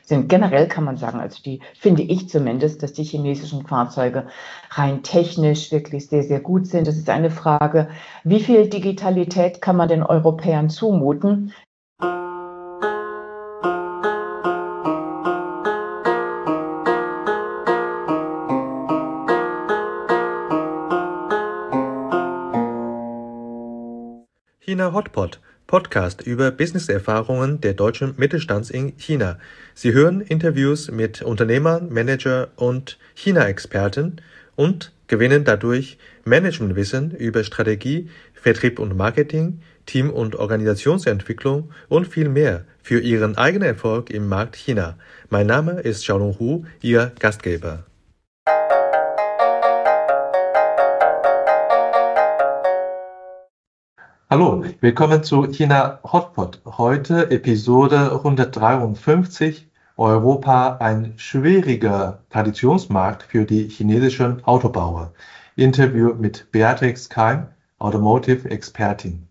sind. Generell kann man sagen, also die finde ich zumindest, dass die chinesischen Fahrzeuge rein technisch wirklich sehr, sehr gut sind. Das ist eine Frage, wie viel Digitalität kann man den Europäern zumuten? China Hotpot, Podcast über Businesserfahrungen der deutschen Mittelstands in China. Sie hören Interviews mit Unternehmern, Manager und China-Experten und gewinnen dadurch Managementwissen über Strategie, Vertrieb und Marketing, Team- und Organisationsentwicklung und viel mehr für ihren eigenen Erfolg im Markt China. Mein Name ist Xiaolong Hu, Ihr Gastgeber. Hallo, willkommen zu China Hotpot. Heute Episode 153. Europa ein schwieriger Traditionsmarkt für die chinesischen Autobauer. Interview mit Beatrix Keim, Automotive-Expertin.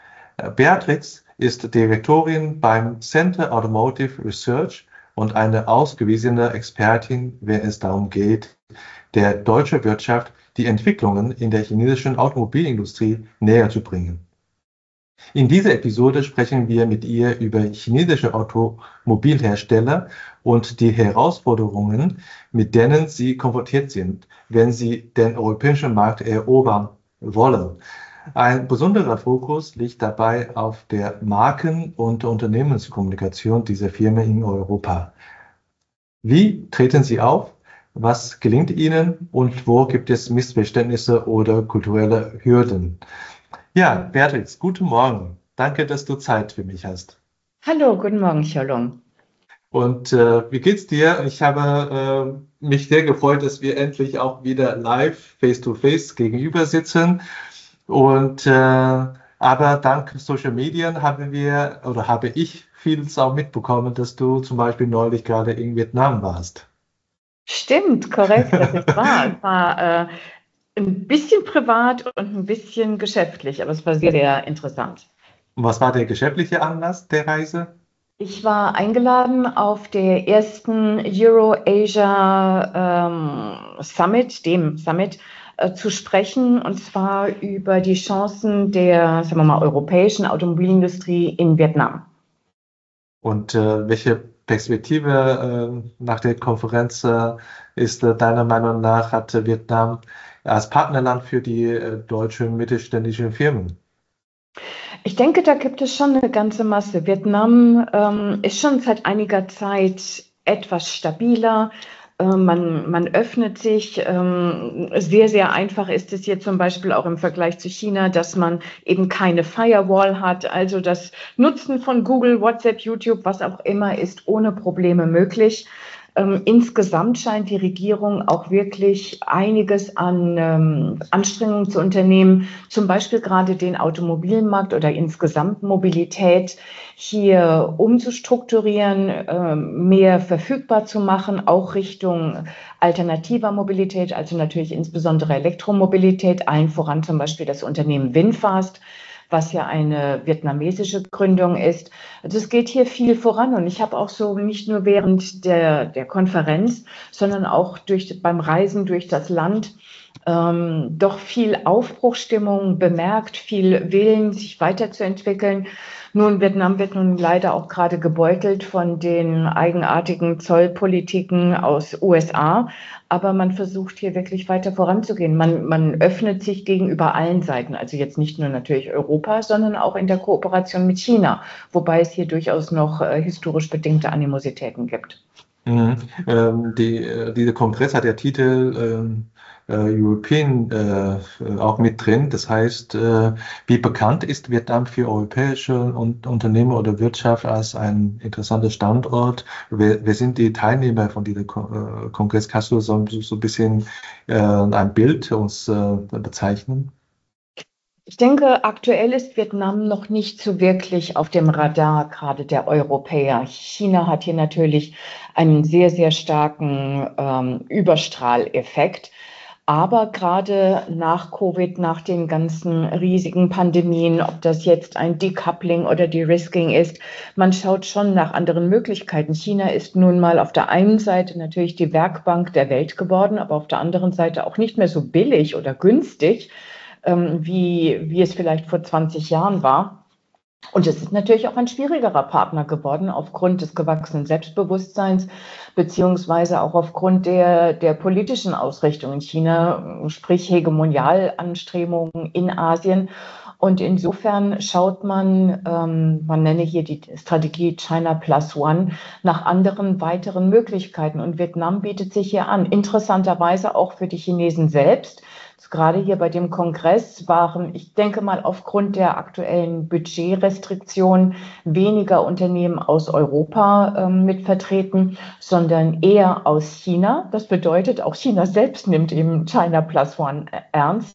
Beatrix ist Direktorin beim Center Automotive Research und eine ausgewiesene Expertin, wenn es darum geht, der deutschen Wirtschaft die Entwicklungen in der chinesischen Automobilindustrie näher zu bringen. In dieser Episode sprechen wir mit ihr über chinesische Automobilhersteller und die Herausforderungen, mit denen sie konfrontiert sind, wenn sie den europäischen Markt erobern wollen. Ein besonderer Fokus liegt dabei auf der Marken- und Unternehmenskommunikation dieser Firmen in Europa. Wie treten sie auf? Was gelingt ihnen und wo gibt es Missverständnisse oder kulturelle Hürden? Ja, Beatrix, guten Morgen. Danke, dass du Zeit für mich hast. Hallo, guten Morgen, Xiaolong. Und wie geht's dir? Ich habe mich sehr gefreut, dass wir endlich auch wieder live, face-to-face gegenüber sitzen. Und aber dank Social Media habe ich vieles auch mitbekommen, dass du zum Beispiel neulich gerade in Vietnam warst. Stimmt, korrekt, das ist wahr. Es war ein bisschen privat und ein bisschen geschäftlich, aber es war sehr, sehr interessant. Und was war der geschäftliche Anlass der Reise? Ich war eingeladen auf der ersten Euro-Asia Summit, dem Summit, zu sprechen, und zwar über die Chancen der, sagen wir mal, europäischen Automobilindustrie in Vietnam. Und welche Perspektive nach der Konferenz ist deiner Meinung nach, hat Vietnam als Partnerland für die deutschen mittelständischen Firmen? Ich denke, da gibt es schon eine ganze Masse. Vietnam ist schon seit einiger Zeit etwas stabiler. Man öffnet sich. Sehr, sehr einfach ist es hier zum Beispiel auch im Vergleich zu China, dass man eben keine Firewall hat. Also das Nutzen von Google, WhatsApp, YouTube, was auch immer, ist ohne Probleme möglich. Insgesamt scheint die Regierung auch wirklich einiges an Anstrengungen zu unternehmen, zum Beispiel gerade den Automobilmarkt oder insgesamt Mobilität hier umzustrukturieren, mehr verfügbar zu machen, auch Richtung alternativer Mobilität, also natürlich insbesondere Elektromobilität, allen voran zum Beispiel das Unternehmen VinFast, was ja eine vietnamesische Gründung ist. Also es geht hier viel voran, und ich habe auch so nicht nur während der Konferenz, sondern auch beim Reisen durch das Land doch viel Aufbruchsstimmung bemerkt, viel Willen, sich weiterzuentwickeln. Nun, Vietnam wird nun leider auch gerade gebeutelt von den eigenartigen Zollpolitiken aus USA, aber man versucht hier wirklich weiter voranzugehen. Man öffnet sich gegenüber allen Seiten, also jetzt nicht nur natürlich Europa, sondern auch in der Kooperation mit China, wobei es hier durchaus noch historisch bedingte Animositäten gibt. Mhm. Dieser Kongress hat der Titel European auch mit drin. Das heißt, wie bekannt ist Vietnam für europäische Unternehmen oder Wirtschaft als ein interessanter Standort? Wer sind die Teilnehmer von diesem Kongress? Kannst du so ein bisschen ein Bild uns bezeichnen? Ich denke, aktuell ist Vietnam noch nicht so wirklich auf dem Radar, gerade der Europäer. China hat hier natürlich einen sehr, sehr starken Überstrahleffekt. Aber gerade nach Covid, nach den ganzen riesigen Pandemien, ob das jetzt ein Decoupling oder De-Risking ist, man schaut schon nach anderen Möglichkeiten. China ist nun mal auf der einen Seite natürlich die Werkbank der Welt geworden, aber auf der anderen Seite auch nicht mehr so billig oder günstig, wie es vielleicht vor 20 Jahren war. Und es ist natürlich auch ein schwierigerer Partner geworden aufgrund des gewachsenen Selbstbewusstseins, beziehungsweise auch aufgrund der politischen Ausrichtung in China, sprich Hegemonialanstrengungen in Asien. Und insofern schaut man nenne hier die Strategie China Plus One, nach anderen weiteren Möglichkeiten. Und Vietnam bietet sich hier an, interessanterweise auch für die Chinesen selbst. Gerade hier bei dem Kongress waren, ich denke mal, aufgrund der aktuellen Budgetrestriktionen weniger Unternehmen aus Europa mit vertreten, sondern eher aus China. Das bedeutet, auch China selbst nimmt eben China Plus One ernst.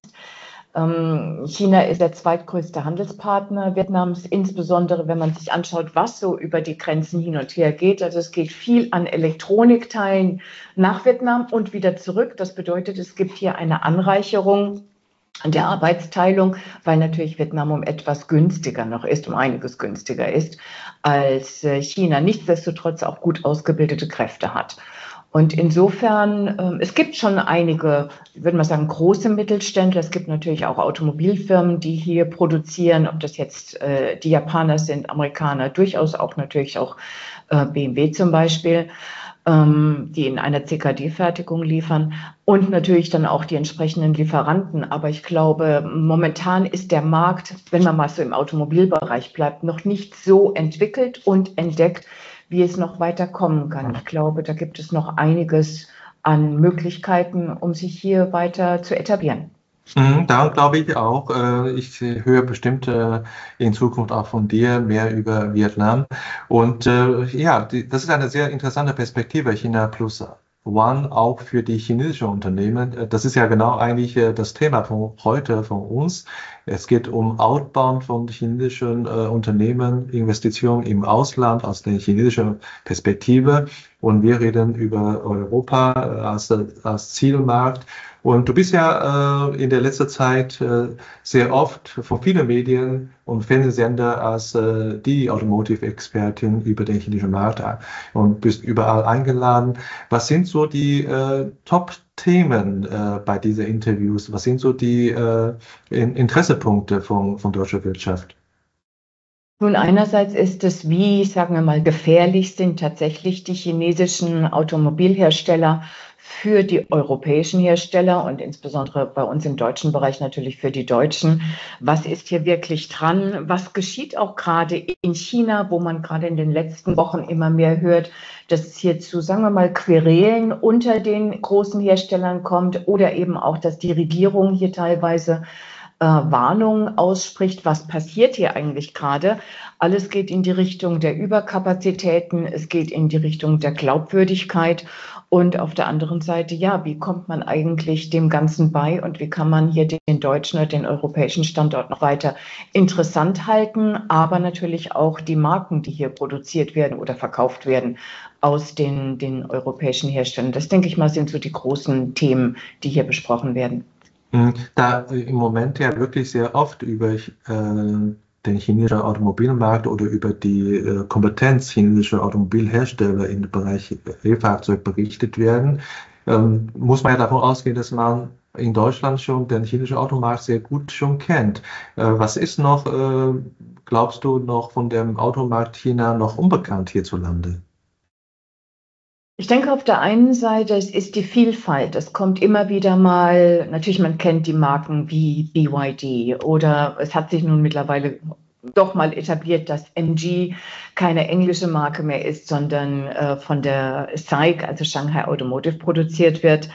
China ist der zweitgrößte Handelspartner Vietnams, insbesondere wenn man sich anschaut, was so über die Grenzen hin und her geht. Also es geht viel an Elektronikteilen nach Vietnam und wieder zurück. Das bedeutet, es gibt hier eine Anreicherung der Arbeitsteilung, weil natürlich Vietnam um etwas günstiger noch ist, um einiges günstiger ist als China. Nichtsdestotrotz auch gut ausgebildete Kräfte hat. Und insofern, es gibt schon einige, ich würde mal sagen, große Mittelständler. Es gibt natürlich auch Automobilfirmen, die hier produzieren, ob das jetzt die Japaner sind, Amerikaner, durchaus auch natürlich auch BMW zum Beispiel, die in einer CKD-Fertigung liefern und natürlich dann auch die entsprechenden Lieferanten. Aber ich glaube, momentan ist der Markt, wenn man mal so im Automobilbereich bleibt, noch nicht so entwickelt und entdeckt, wie es noch weiter kommen kann. Ich glaube, da gibt es noch einiges an Möglichkeiten, um sich hier weiter zu etablieren. Daran glaube ich auch. Ich höre bestimmt in Zukunft auch von dir mehr über Vietnam. Und ja, das ist eine sehr interessante Perspektive, China Plus One, auch für die chinesischen Unternehmen. Das ist ja genau eigentlich das Thema von heute von uns. Es geht um Outbound von chinesischen Unternehmen, Investitionen im Ausland aus der chinesischen Perspektive. Und wir reden über Europa als Zielmarkt. Und du bist ja in der letzten Zeit sehr oft von vielen Medien und Fernsehsender als die Automotive-Expertin über den chinesischen Markt und bist überall eingeladen. Was sind so die Top-Themen bei diesen Interviews? Was sind so die Interessepunkte von deutscher Wirtschaft? Nun, einerseits ist es, wie, sagen wir mal, gefährlich sind tatsächlich die chinesischen Automobilhersteller für die europäischen Hersteller und insbesondere bei uns im deutschen Bereich natürlich für die Deutschen. Was ist hier wirklich dran? Was geschieht auch gerade in China, wo man gerade in den letzten Wochen immer mehr hört, dass es hier zu, sagen wir mal, Querelen unter den großen Herstellern kommt oder eben auch, dass die Regierung hier teilweise Warnung ausspricht, was passiert hier eigentlich gerade. Alles geht in die Richtung der Überkapazitäten, es geht in die Richtung der Glaubwürdigkeit und auf der anderen Seite, ja, wie kommt man eigentlich dem Ganzen bei und wie kann man hier den deutschen oder den europäischen Standort noch weiter interessant halten, aber natürlich auch die Marken, die hier produziert werden oder verkauft werden, aus den europäischen Herstellern. Das, denke ich mal, sind so die großen Themen, die hier besprochen werden. Da im Moment ja wirklich sehr oft über den chinesischen Automobilmarkt oder über die Kompetenz chinesischer Automobilhersteller im Bereich E-Fahrzeug berichtet werden, muss man ja davon ausgehen, dass man in Deutschland schon den chinesischen Automarkt sehr gut schon kennt. Was ist noch, glaubst du, noch von dem Automarkt China noch unbekannt hierzulande? Ich denke auf der einen Seite, es ist die Vielfalt. Es kommt immer wieder mal, natürlich, man kennt die Marken wie BYD oder es hat sich nun mittlerweile doch mal etabliert, dass MG keine englische Marke mehr ist, sondern von der SAIC, also Shanghai Automotive, produziert wird.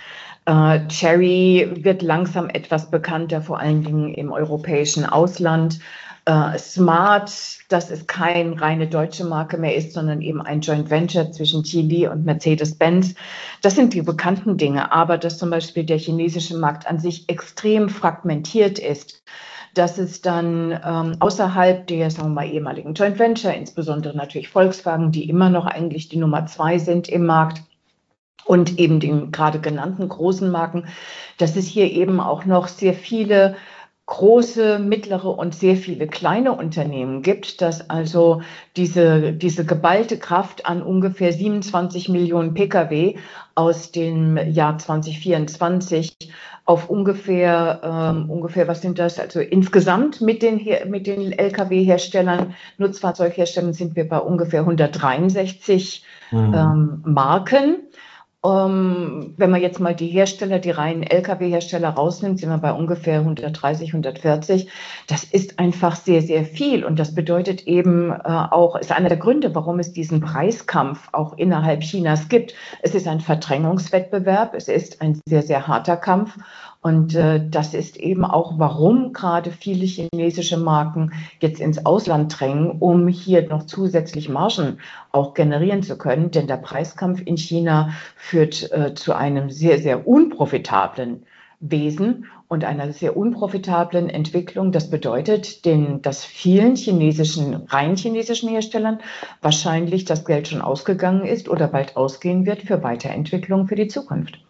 Chery wird langsam etwas bekannter, vor allen Dingen im europäischen Ausland. Smart, dass es keine reine deutsche Marke mehr ist, sondern eben ein Joint Venture zwischen Geely und Mercedes-Benz. Das sind die bekannten Dinge. Aber dass zum Beispiel der chinesische Markt an sich extrem fragmentiert ist, dass es dann außerhalb der, sagen wir mal, ehemaligen Joint Venture, insbesondere natürlich Volkswagen, die immer noch eigentlich die Nummer 2 sind im Markt, und eben den gerade genannten großen Marken, dass es hier eben auch noch sehr viele große, mittlere und sehr viele kleine Unternehmen gibt, dass also diese geballte Kraft an ungefähr 27 Millionen Pkw aus dem Jahr 2024 auf ungefähr, was sind das? Also insgesamt mit den Lkw-Herstellern, Nutzfahrzeugherstellern sind wir bei ungefähr 163 Marken. Wenn man jetzt mal die Hersteller, die reinen Lkw-Hersteller rausnimmt, sind wir bei ungefähr 130, 140. Das ist einfach sehr, sehr viel. Und das bedeutet eben auch, ist einer der Gründe, warum es diesen Preiskampf auch innerhalb Chinas gibt. Es ist ein Verdrängungswettbewerb. Es ist ein sehr, sehr harter Kampf. Und das ist eben auch, warum gerade viele chinesische Marken jetzt ins Ausland drängen, um hier noch zusätzlich Margen auch generieren zu können. Denn der Preiskampf in China führt zu einem sehr, sehr unprofitablen Wesen und einer sehr unprofitablen Entwicklung. Das bedeutet, dass vielen rein chinesischen Herstellern wahrscheinlich das Geld schon ausgegangen ist oder bald ausgehen wird für Weiterentwicklung für die Zukunft.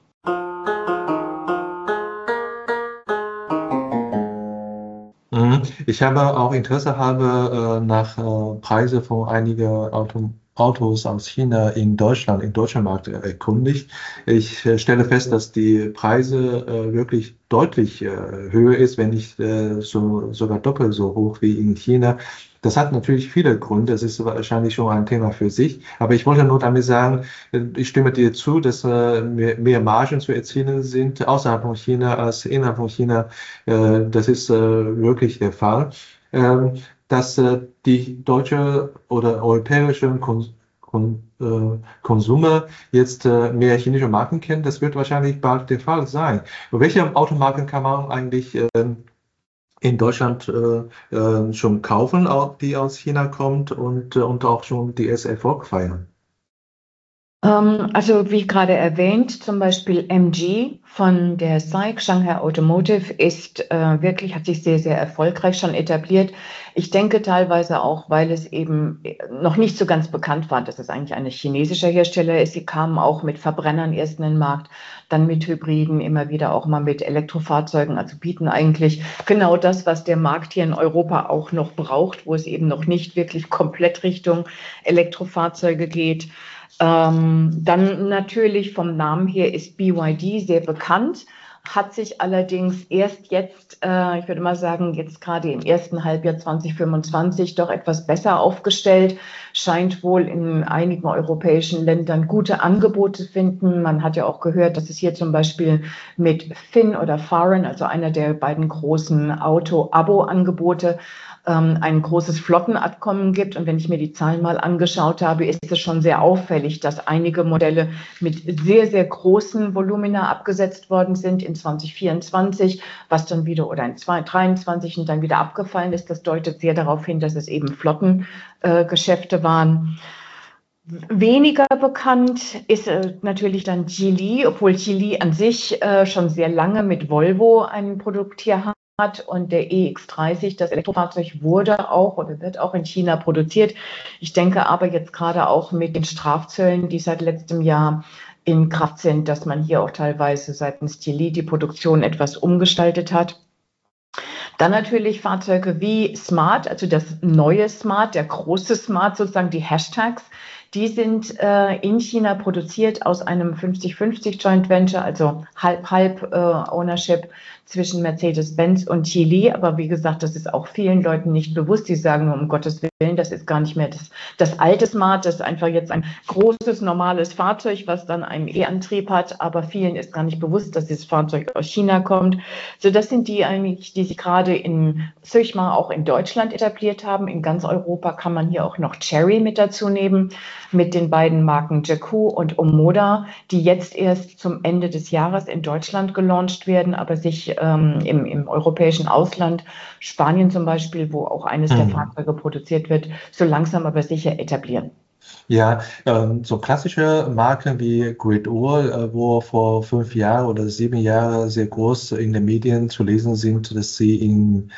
Ich habe auch Interesse nach Preise von einigen Autos aus China in Deutschland, im deutschen Markt erkundigt. Ich stelle fest, dass die Preise wirklich deutlich höher ist, wenn nicht sogar doppelt so hoch wie in China. Das hat natürlich viele Gründe. Es ist wahrscheinlich schon ein Thema für sich. Aber ich wollte nur damit sagen, ich stimme dir zu, dass mehr Margen zu erzielen sind außerhalb von China als innerhalb von China. Das ist wirklich der Fall. Dass die deutsche oder europäische Konsumer jetzt mehr chinesische Marken kennen, das wird wahrscheinlich bald der Fall sein. Und welche Automarken kann man eigentlich in Deutschland schon kaufen, die aus China kommt und auch schon die erste Erfolg feiern? Also wie gerade erwähnt, zum Beispiel MG von der SAIC, Shanghai Automotive, hat sich sehr, sehr erfolgreich schon etabliert. Ich denke teilweise auch, weil es eben noch nicht so ganz bekannt war, dass es eigentlich ein chinesischer Hersteller ist. Sie kamen auch mit Verbrennern erst in den Markt, dann mit Hybriden, immer wieder auch mal mit Elektrofahrzeugen, also bieten eigentlich genau das, was der Markt hier in Europa auch noch braucht, wo es eben noch nicht wirklich komplett Richtung Elektrofahrzeuge geht. Dann natürlich vom Namen her ist BYD sehr bekannt, hat sich allerdings erst jetzt, ich würde mal sagen, jetzt gerade im ersten Halbjahr 2025 doch etwas besser aufgestellt, scheint wohl in einigen europäischen Ländern gute Angebote zu finden. Man hat ja auch gehört, dass es hier zum Beispiel mit Finn oder Fahren, also einer der beiden großen Auto-Abo-Angebote, ein großes Flottenabkommen gibt. Und wenn ich mir die Zahlen mal angeschaut habe, ist es schon sehr auffällig, dass einige Modelle mit sehr, sehr großen Volumina abgesetzt worden sind in 2024, was dann wieder oder in 2023 und dann wieder abgefallen ist. Das deutet sehr darauf hin, dass es eben Flottengeschäfte waren. Weniger bekannt ist natürlich dann Geely, obwohl Geely an sich schon sehr lange mit Volvo ein Produkt hier hat. Und der EX30, das Elektrofahrzeug, wurde auch oder wird auch in China produziert. Ich denke aber jetzt gerade auch mit den Strafzöllen, die seit letztem Jahr in Kraft sind, dass man hier auch teilweise seitens Geely die Produktion etwas umgestaltet hat. Dann natürlich Fahrzeuge wie Smart, also das neue Smart, der große Smart, sozusagen die Hashtags. Die sind in China produziert aus einem 50-50 Joint Venture, also halb Ownership zwischen Mercedes-Benz und Geely. Aber wie gesagt, das ist auch vielen Leuten nicht bewusst. Die sagen nur, um Gottes Willen, das ist gar nicht mehr das alte Smart. Das ist einfach jetzt ein großes, normales Fahrzeug, was dann einen E-Antrieb hat. Aber vielen ist gar nicht bewusst, dass dieses Fahrzeug aus China kommt. So, das sind die eigentlich, die sich gerade sag ich mal, auch in Deutschland etabliert haben. In ganz Europa kann man hier auch noch Chery mit dazu nehmen, mit den beiden Marken Jacu und Omoda, die jetzt erst zum Ende des Jahres in Deutschland gelauncht werden, aber sich im europäischen Ausland, Spanien zum Beispiel, wo auch eines der Fahrzeuge produziert wird, so langsam aber sicher etablieren. Ja, so klassische Marken wie Great Wall, wo vor 5 Jahren oder 7 Jahren sehr groß in den Medien zu lesen sind, dass sie in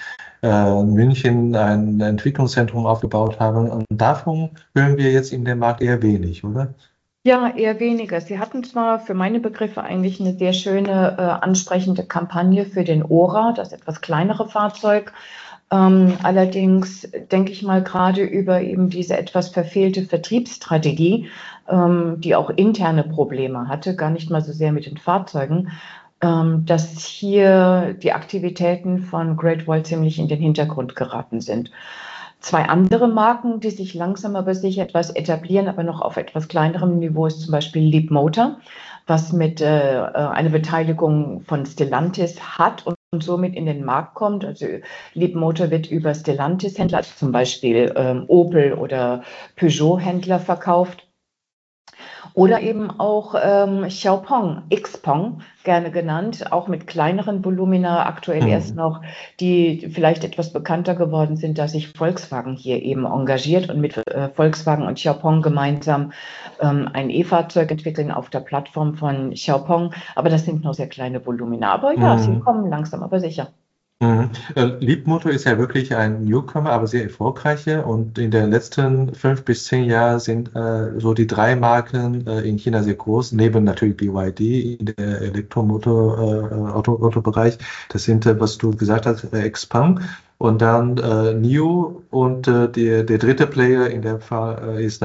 München ein Entwicklungszentrum aufgebaut haben. Und davon hören wir jetzt in dem Markt eher wenig, oder? Ja, eher weniger. Sie hatten zwar für meine Begriffe eigentlich eine sehr schöne, ansprechende Kampagne für den Ora, das etwas kleinere Fahrzeug. Allerdings denke ich mal gerade über eben diese etwas verfehlte Vertriebsstrategie, die auch interne Probleme hatte, gar nicht mal so sehr mit den Fahrzeugen, dass hier die Aktivitäten von Great Wall ziemlich in den Hintergrund geraten sind. Zwei andere Marken, die sich langsam aber sicher etwas etablieren, aber noch auf etwas kleinerem Niveau, ist zum Beispiel Leapmotor, was mit eine Beteiligung von Stellantis hat und somit in den Markt kommt. Also Leapmotor wird über Stellantis-Händler, also zum Beispiel Opel oder Peugeot-Händler verkauft. Oder eben auch Xiaopeng, Xpeng gerne genannt, auch mit kleineren Volumina, aktuell erst Mhm. noch, die vielleicht etwas bekannter geworden sind, dass sich Volkswagen hier eben engagiert und mit Volkswagen und Xiaopeng gemeinsam ein E-Fahrzeug entwickeln auf der Plattform von Xiaopeng. Aber das sind noch sehr kleine Volumina. Aber ja, sie Mhm. kommen langsam, aber sicher. Mhm. Leapmotor ist ja wirklich ein Newcomer, aber sehr erfolgreicher. Und in den letzten 5 bis 10 Jahren sind so die drei Marken in China sehr groß, neben natürlich BYD in der Elektromotor Autobereich. Das sind, was du gesagt hast, Xpeng und dann NIO und der dritte Player in dem Fall ist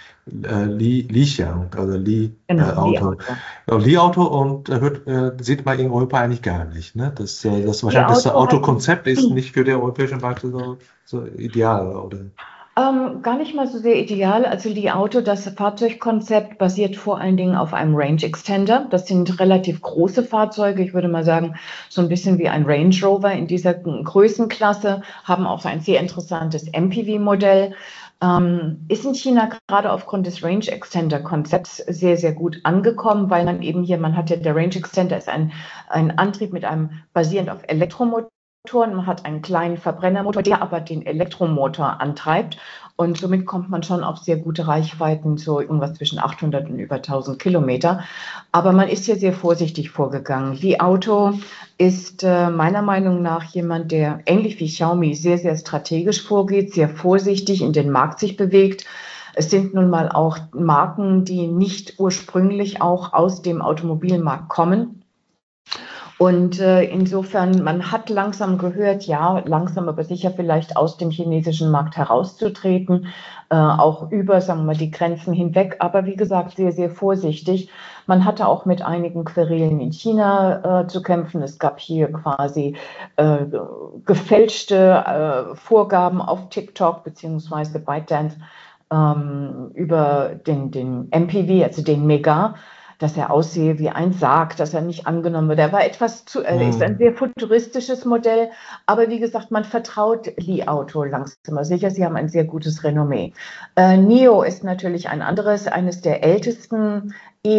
Li Xiang, also Li Genau, Li Auto. Auto. Li-Auto und sieht man in Europa eigentlich gar nicht. Ne? Das Li wahrscheinlich das Auto hat Autokonzept ist nicht für den europäischen Markt so ideal, oder? Gar nicht mal so sehr ideal. Also Li Auto, das Fahrzeugkonzept basiert vor allen Dingen auf einem Range Extender. Das sind relativ große Fahrzeuge. Ich würde mal sagen, so ein bisschen wie ein Range Rover in dieser Größenklasse, haben auch ein sehr interessantes MPV-Modell. Ist in China gerade aufgrund des Range Extender Konzepts sehr, sehr gut angekommen, weil man eben hier, man hat ja, der Range Extender ist ein Antrieb mit einem basierend auf Elektromotor. Man hat einen kleinen Verbrennermotor, der aber den Elektromotor antreibt. Und somit kommt man schon auf sehr gute Reichweiten, so irgendwas zwischen 800 und über 1000 Kilometer. Aber man ist hier sehr vorsichtig vorgegangen. Li Auto ist meiner Meinung nach jemand, der ähnlich wie Xiaomi sehr, sehr strategisch vorgeht, sehr vorsichtig in den Markt sich bewegt. Es sind nun mal auch Marken, die nicht ursprünglich auch aus dem Automobilmarkt kommen. Und insofern, man hat langsam gehört, ja, langsam aber sicher vielleicht aus dem chinesischen Markt herauszutreten, auch über, sagen wir mal, die Grenzen hinweg. Aber wie gesagt, sehr, sehr vorsichtig. Man hatte auch mit einigen Querelen in China zu kämpfen. Es gab hier quasi äh, gefälschte Vorgaben auf TikTok beziehungsweise ByteDance über den MPV, also den Mega, dass er aussehe wie ein Sarg, dass er nicht angenommen wird. Er war etwas zu, ist ein Mhm. sehr futuristisches Modell, aber wie gesagt, man vertraut Li Auto langsam aber sicher. Sie haben ein sehr gutes Renommee. NIO ist natürlich ein anderes, eines der ältesten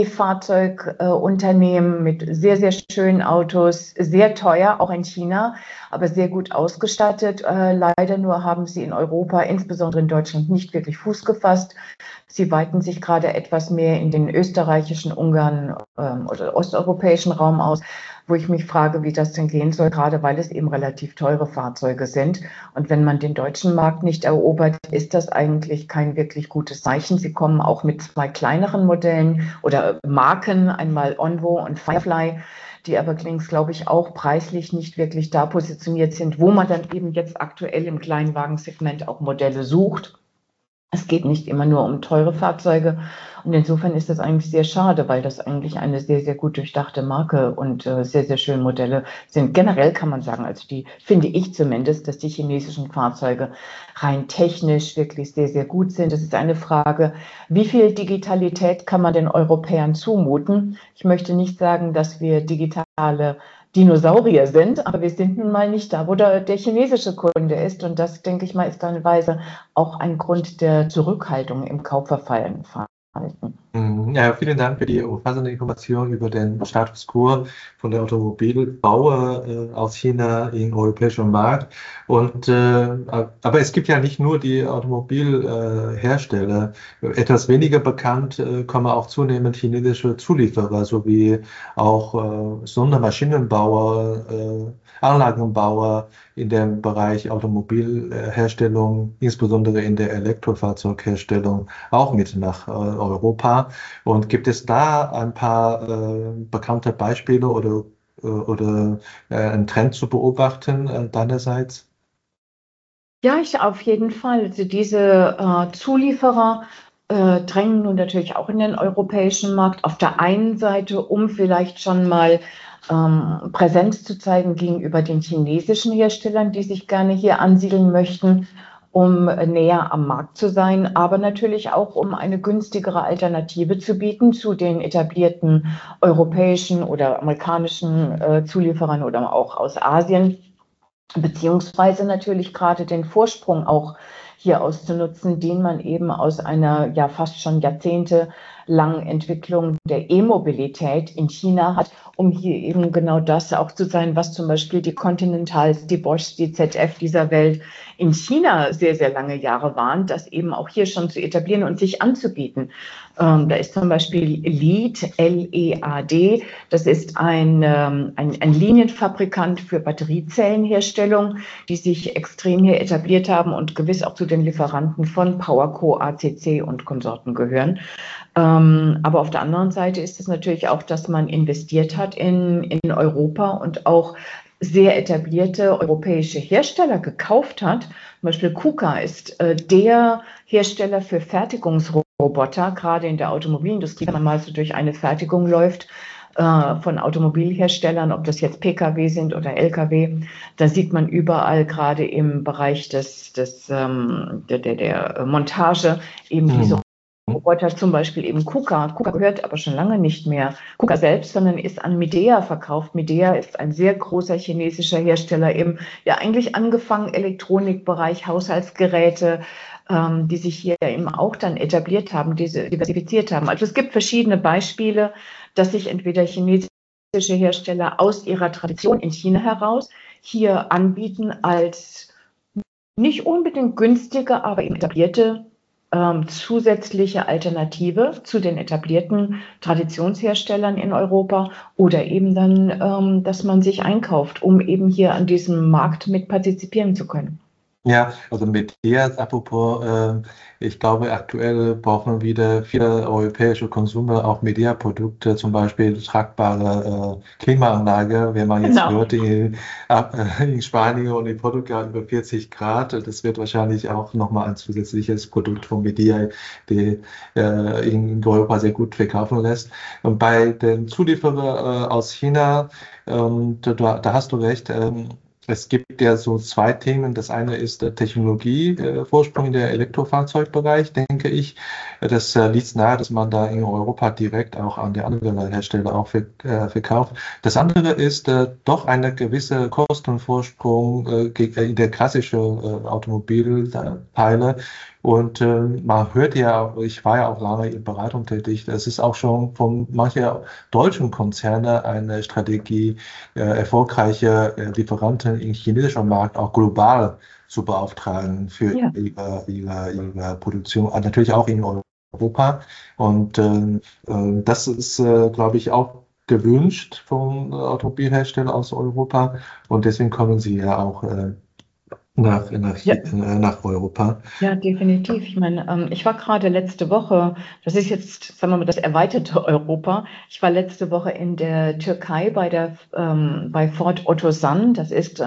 E-Fahrzeugunternehmen mit sehr, sehr schönen Autos, sehr teuer, auch in China, aber sehr gut ausgestattet. Leider nur haben sie in Europa, insbesondere in Deutschland, nicht wirklich Fuß gefasst. Sie weiten sich gerade etwas mehr in den österreichischen, Ungarn oder osteuropäischen Raum aus, wo ich mich frage, wie das denn gehen soll, gerade weil es eben relativ teure Fahrzeuge sind. Und wenn man den deutschen Markt nicht erobert, ist das eigentlich kein wirklich gutes Zeichen. Sie kommen auch mit zwei kleineren Modellen oder Marken, einmal Onvo und Firefly, die aber allerdings, glaube ich, auch preislich nicht wirklich da positioniert sind, wo man dann eben jetzt aktuell im Kleinwagensegment auch Modelle sucht. Es geht nicht immer nur um teure Fahrzeuge. Und insofern ist das eigentlich sehr schade, weil das eigentlich eine sehr, sehr gut durchdachte Marke und sehr, sehr schöne Modelle sind. Generell kann man sagen, also die finde ich zumindest, dass die chinesischen Fahrzeuge rein technisch wirklich sehr, sehr gut sind. Es ist eine Frage, wie viel Digitalität kann man den Europäern zumuten? Ich möchte nicht sagen, dass wir digitale Dinosaurier sind, aber wir sind nun mal nicht da, wo der chinesische Kunde ist. Und das, denke ich mal, ist teilweise auch ein Grund der Zurückhaltung im Kaufverhalten. Ja, vielen Dank für die umfassende Information über den Status quo von der Automobilbauer aus China im europäischen Markt. Aber es gibt ja nicht nur die Automobilhersteller. Etwas weniger bekannt kommen auch zunehmend chinesische Zulieferer sowie auch Sondermaschinenbauer, Anlagenbauer in dem Bereich Automobilherstellung, insbesondere in der Elektrofahrzeugherstellung, auch mit nach Europa. Europa. Und gibt es da ein paar bekannte Beispiele oder einen Trend zu beobachten deinerseits? Ja, ich auf jeden Fall. Also diese Zulieferer drängen nun natürlich auch in den europäischen Markt. Auf der einen Seite, um vielleicht schon mal Präsenz zu zeigen gegenüber den chinesischen Herstellern, die sich gerne hier ansiedeln möchten, um näher am Markt zu sein, aber natürlich auch, um eine günstigere Alternative zu bieten zu den etablierten europäischen oder amerikanischen Zulieferern oder auch aus Asien, beziehungsweise natürlich gerade den Vorsprung auch hier auszunutzen, den man eben aus einer ja fast schon jahrzehntelangen Entwicklung der E-Mobilität in China hat, um hier eben genau das auch zu sein, was zum Beispiel die Continentals, die Boschs, die ZF dieser Welt in China sehr, sehr lange Jahre waren, das eben auch hier schon zu etablieren und sich anzubieten. Da ist zum Beispiel LEAD, L-E-A-D, das ist ein Linienfabrikant für Batteriezellenherstellung, die sich extrem hier etabliert haben und gewiss auch zu den Lieferanten von PowerCo, ACC und Konsorten gehören. Aber auf der anderen Seite ist es natürlich auch, dass man investiert hat in Europa und auch sehr etablierte europäische Hersteller gekauft hat. Zum Beispiel KUKA ist der Hersteller für Fertigungsroboter, gerade in der Automobilindustrie, wenn man mal so durch eine Fertigung läuft von Automobilherstellern, ob das jetzt Pkw sind oder Lkw, da sieht man überall gerade im Bereich der Montage eben diese Roboter, zum Beispiel eben KUKA. KUKA gehört aber schon lange nicht mehr KUKA selbst, sondern ist an Midea verkauft. Midea ist ein sehr großer chinesischer Hersteller, eben ja eigentlich angefangen Elektronikbereich, Haushaltsgeräte, die sich hier eben auch dann etabliert haben, diese diversifiziert haben. Also es gibt verschiedene Beispiele, dass sich entweder chinesische Hersteller aus ihrer Tradition in China heraus hier anbieten als nicht unbedingt günstige, aber eben etablierte zusätzliche Alternative zu den etablierten Traditionsherstellern in Europa oder eben dann, dass man sich einkauft, um eben hier an diesem Markt mit partizipieren zu können. Ja, also mit der, apropos, ich glaube, aktuell brauchen wieder viele europäische Konsumer auch Media-Produkte, zum Beispiel tragbare Klimaanlage. Wenn man jetzt Genau. hört, in Spanien und in Portugal über 40 Grad, das wird wahrscheinlich auch nochmal ein zusätzliches Produkt von Media, die in Europa sehr gut verkaufen lässt. Und bei den Zulieferern aus China, da hast du recht. Es gibt ja so zwei Themen. Das eine ist der Technologievorsprung in der Elektrofahrzeugbereich, denke ich. Das liegt nahe, dass man da in Europa direkt auch an die anderen Hersteller auch verkauft. Das andere ist doch eine gewisse Kostenvorsprung in der klassischen Automobilteile. Und man hört ja, ich war ja auch lange in Beratung tätig, das ist auch schon von mancher deutschen Konzerne eine Strategie, erfolgreiche Lieferanten im chinesischen Markt auch global zu beauftragen für Ja. ihre Produktion, natürlich auch in Europa. Und das ist, glaube ich, auch gewünscht von Automobilherstellern aus Europa. Und deswegen kommen sie ja auch Ja, nach Europa. ja, definitiv. Ich meine, ich war gerade letzte Woche, das ist jetzt, sagen wir mal, das erweiterte Europa. Ich war letzte Woche in der Türkei bei Ford Otosan. Das ist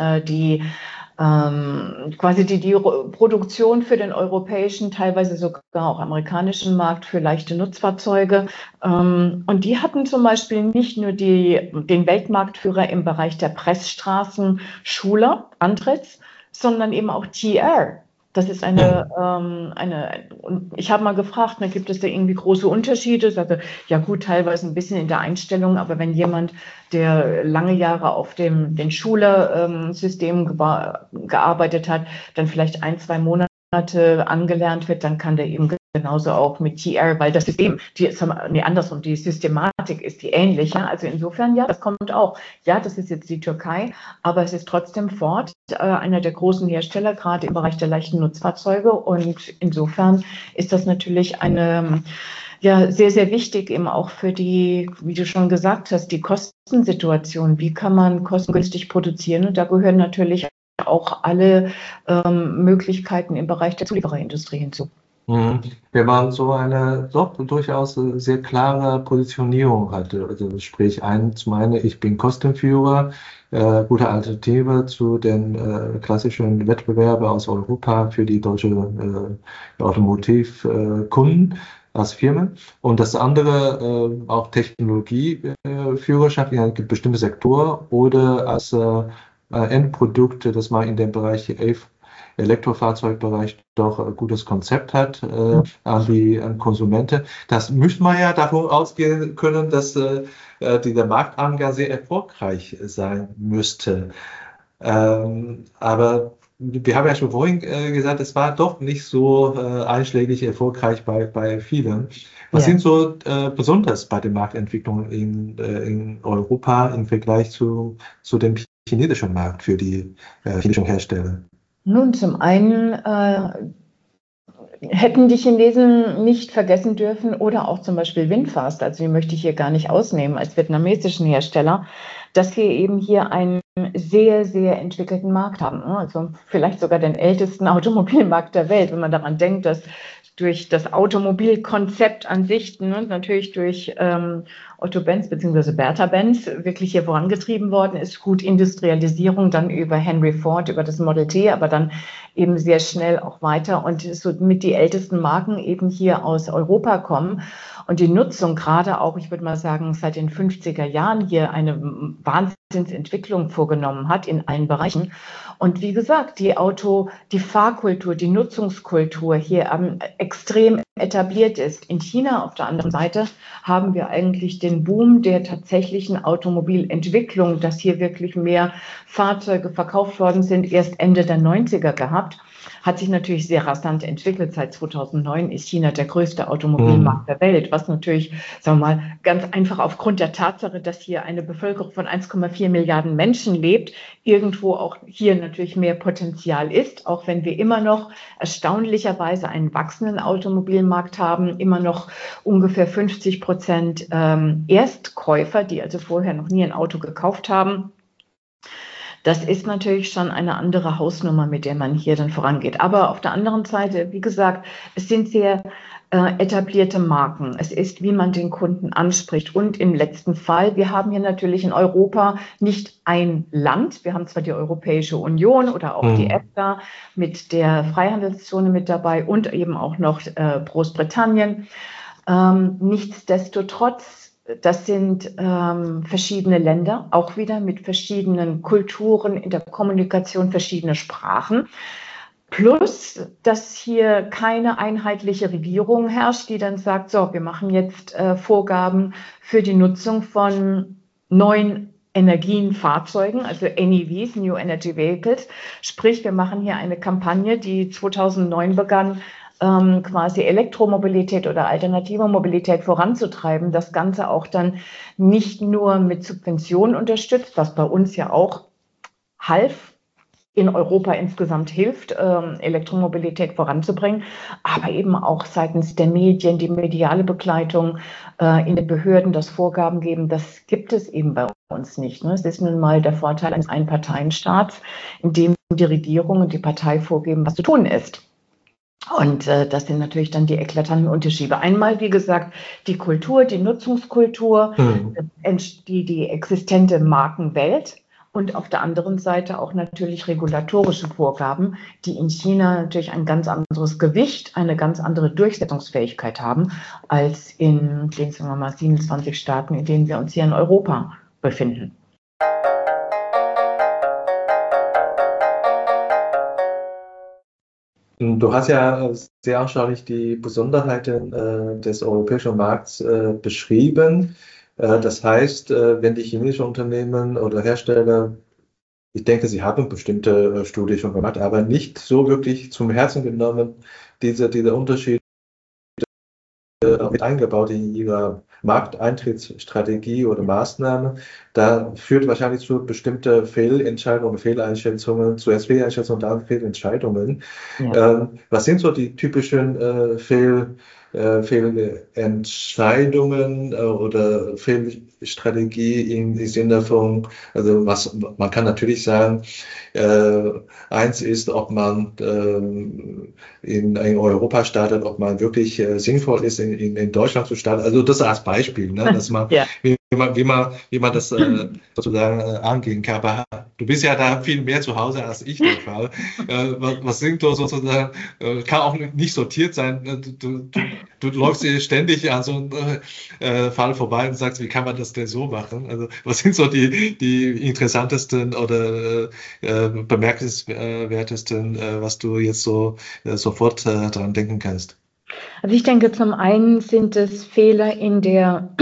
quasi die Produktion für den europäischen, teilweise sogar auch amerikanischen Markt für leichte Nutzfahrzeuge. Und die hatten zum Beispiel nicht nur den Weltmarktführer im Bereich der Pressstraßen Schuler, Antritts, sondern eben auch TR. Das ist und ich habe mal gefragt, gibt es da irgendwie große Unterschiede? Ich sagte, ja gut, teilweise ein bisschen in der Einstellung, aber wenn jemand, der lange Jahre auf den Schuler-System gearbeitet hat, dann vielleicht 1, 2 Monate angelernt wird, dann kann der eben genauso auch mit TR, weil das System, andersrum, die Systematik ist die ähnliche. Also insofern, ja, das kommt auch. Ja, das ist jetzt die Türkei, aber es ist trotzdem Ford, einer der großen Hersteller, gerade im Bereich der leichten Nutzfahrzeuge. Und insofern ist das natürlich ja, sehr, sehr wichtig eben auch für die, wie du schon gesagt hast, die Kostensituation. Wie kann man kostengünstig produzieren? Und da gehören natürlich auch alle Möglichkeiten im Bereich der Zuliefererindustrie hinzu. Mhm. Wenn man so eine doch durchaus sehr klare Positionierung hatte, also sprich zum einen, ich bin Kostenführer, gute Alternative zu den klassischen Wettbewerben aus Europa für die deutsche Automotivkunden als Firmen. Und das andere auch Technologieführerschaft in einem bestimmten Sektor oder als Endprodukte, dass man in dem Bereich Elektrofahrzeugbereich doch ein gutes Konzept hat an Konsumenten. Das müsste man ja davon ausgehen können, dass dieser Marktangang sehr erfolgreich sein müsste. Aber wir haben ja schon vorhin gesagt, es war doch nicht so einschlägig erfolgreich bei vielen. Was Ja. sind so besonders bei der Marktentwicklung in Europa im Vergleich zu dem chinesischen Markt für die chinesischen Hersteller? Nun, zum einen hätten die Chinesen nicht vergessen dürfen oder auch zum Beispiel Winfast, also die möchte ich hier gar nicht ausnehmen als vietnamesischen Hersteller, dass wir eben hier einen sehr, sehr entwickelten Markt haben. Also vielleicht sogar den ältesten Automobilmarkt der Welt, wenn man daran denkt, dass durch das Automobilkonzept an sich, natürlich durch Otto Benz bzw. Bertha Benz wirklich hier vorangetrieben worden ist. Gut, Industrialisierung dann über Henry Ford, über das Model T, aber dann eben sehr schnell auch weiter und so mit die ältesten Marken eben hier aus Europa kommen. Und die Nutzung gerade auch, ich würde mal sagen, seit den 50er Jahren hier eine Wahnsinnsentwicklung vorgenommen hat in allen Bereichen. Und wie gesagt, die Fahrkultur, die Nutzungskultur hier extrem etabliert ist. In China auf der anderen Seite haben wir eigentlich den Boom der tatsächlichen Automobilentwicklung, dass hier wirklich mehr Fahrzeuge verkauft worden sind, erst Ende der 90er gehabt. Hat sich natürlich sehr rasant entwickelt. Seit 2009 ist China der größte Automobilmarkt der Welt, was natürlich, sagen wir mal, ganz einfach aufgrund der Tatsache, dass hier eine Bevölkerung von 1,4 Milliarden Menschen lebt, irgendwo auch hier natürlich mehr Potenzial ist, auch wenn wir immer noch erstaunlicherweise einen wachsenden Automobilmarkt haben, immer noch ungefähr 50% Erstkäufer, die also vorher noch nie ein Auto gekauft haben. Das ist natürlich schon eine andere Hausnummer, mit der man hier dann vorangeht. Aber auf der anderen Seite, wie gesagt, es sind sehr etablierte Marken. Es ist, wie man den Kunden anspricht. Und im letzten Fall, wir haben hier natürlich in Europa nicht ein Land. Wir haben zwar die Europäische Union oder auch die EFTA mit der Freihandelszone mit dabei und eben auch noch Großbritannien. Nichtsdestotrotz, das sind verschiedene Länder, auch wieder mit verschiedenen Kulturen in der Kommunikation, verschiedene Sprachen. Plus, dass hier keine einheitliche Regierung herrscht, die dann sagt, so, wir machen jetzt Vorgaben für die Nutzung von neuen Energienfahrzeugen, also NEVs, New Energy Vehicles. Sprich, wir machen hier eine Kampagne, die 2009 begann, quasi Elektromobilität oder alternative Mobilität voranzutreiben. Das Ganze auch dann nicht nur mit Subventionen unterstützt, was bei uns ja auch half, in Europa insgesamt hilft, Elektromobilität voranzubringen, aber eben auch seitens der Medien, die mediale Begleitung in den Behörden, das Vorgaben geben, das gibt es eben bei uns nicht. Ne? Es ist nun mal der Vorteil eines Einparteienstaats, in dem die Regierung und die Partei vorgeben, was zu tun ist. Und das sind natürlich dann die eklatanten Unterschiede. Einmal, wie gesagt, die Kultur, die Nutzungskultur, die existente Markenwelt und auf der anderen Seite auch natürlich regulatorische Vorgaben, die in China natürlich ein ganz anderes Gewicht, eine ganz andere Durchsetzungsfähigkeit haben als in den, sagen wir mal, 27 Staaten, in denen wir uns hier in Europa befinden. Du hast ja sehr anschaulich die Besonderheiten des europäischen Markts beschrieben. Das heißt, wenn die chinesischen Unternehmen oder Hersteller, ich denke, sie haben bestimmte Studien schon gemacht, aber nicht so wirklich zum Herzen genommen, diese Unterschiede mit eingebaut in ihrer Markteintrittsstrategie oder Maßnahme. Da führt wahrscheinlich zu bestimmten Fehlentscheidungen, Fehleinschätzungen, zuerst Fehleinschätzungen, dann Fehlentscheidungen. Ja. Was sind so die typischen Fehleinschätzungen fehlende Entscheidungen oder Fehlstrategie im Sinne von, also man kann natürlich sagen, eins ist, ob man in Europa startet, ob man wirklich sinnvoll ist, in Deutschland zu starten. Also das als Beispiel, ne, dass man, Ja. wie man das sozusagen angehen kann. Aber du bist ja da viel mehr zu Hause als ich der Fall. Was sind da sozusagen, kann auch nicht sortiert sein. Du läufst hier ständig an so einem Fall vorbei und sagst, wie kann man das denn so machen? Also was sind so die interessantesten oder bemerkenswertesten, was du jetzt so sofort dran denken kannst? Also ich denke, zum einen sind es Fehler in der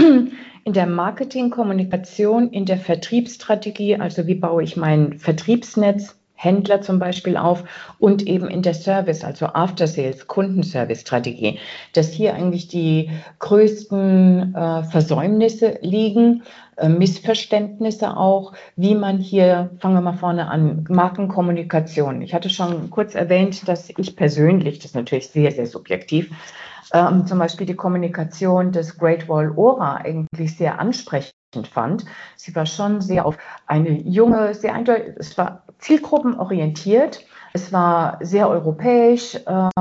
Marketing-Kommunikation, in der Vertriebsstrategie, also wie baue ich mein Vertriebsnetz, Händler zum Beispiel auf und eben in der Service, also After-Sales, Kundenservice-Strategie, dass hier eigentlich die größten Versäumnisse liegen, Missverständnisse auch, wie man hier, fangen wir mal vorne an, Markenkommunikation. Ich hatte schon kurz erwähnt, dass ich persönlich, das ist natürlich sehr, sehr subjektiv, zum Beispiel die Kommunikation des Great Wall Ora eigentlich sehr ansprechend fand. Sie war schon sehr auf eine junge, sehr eindeutig, es war zielgruppenorientiert, es war sehr europäisch,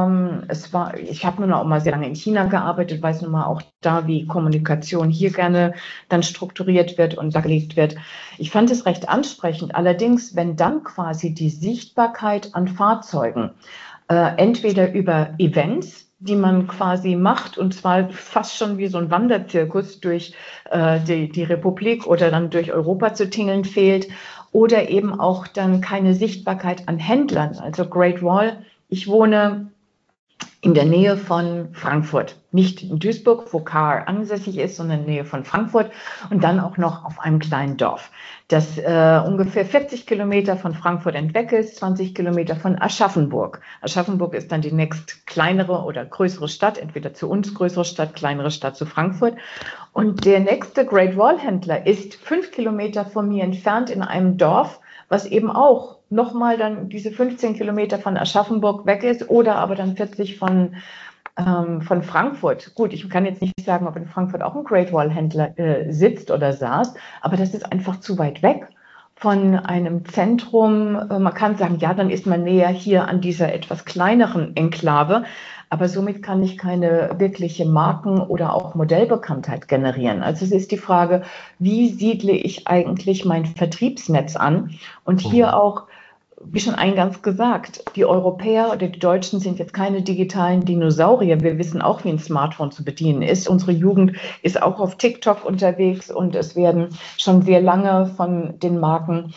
ich habe nun auch mal sehr lange in China gearbeitet, weiß nun mal auch da, wie Kommunikation hier gerne dann strukturiert wird und dargelegt wird. Ich fand es recht ansprechend, allerdings, wenn dann quasi die Sichtbarkeit an Fahrzeugen entweder über Events, die man quasi macht, und zwar fast schon wie so ein Wanderzirkus durch die Republik oder dann durch Europa zu tingeln fehlt, oder eben auch dann keine Sichtbarkeit an Händlern. Also Great Wall, ich wohne in der Nähe von Frankfurt, nicht in Duisburg, wo Car ansässig ist, sondern in der Nähe von Frankfurt und dann auch noch auf einem kleinen Dorf, das ungefähr 40 Kilometer von Frankfurt entweg ist, 20 Kilometer von Aschaffenburg. Aschaffenburg ist dann die nächst kleinere oder größere Stadt, entweder zu uns größere Stadt, kleinere Stadt zu Frankfurt. Und der nächste Great Wall Händler ist 5 Kilometer von mir entfernt in einem Dorf, was eben auch nochmal dann diese 15 Kilometer von Aschaffenburg weg ist oder aber dann 40 von Frankfurt. Gut, ich kann jetzt nicht sagen, ob in Frankfurt auch ein Great Wall Händler sitzt oder saß, aber das ist einfach zu weit weg von einem Zentrum. Man kann sagen, ja, dann ist man näher hier an dieser etwas kleineren Enklave, aber somit kann ich keine wirkliche Marken- oder auch Modellbekanntheit generieren. Also es ist die Frage, wie siedle ich eigentlich mein Vertriebsnetz an? Und hier auch, wie schon eingangs gesagt, die Europäer oder die Deutschen sind jetzt keine digitalen Dinosaurier. Wir wissen auch, wie ein Smartphone zu bedienen ist. Unsere Jugend ist auch auf TikTok unterwegs und es werden schon sehr lange von den Marken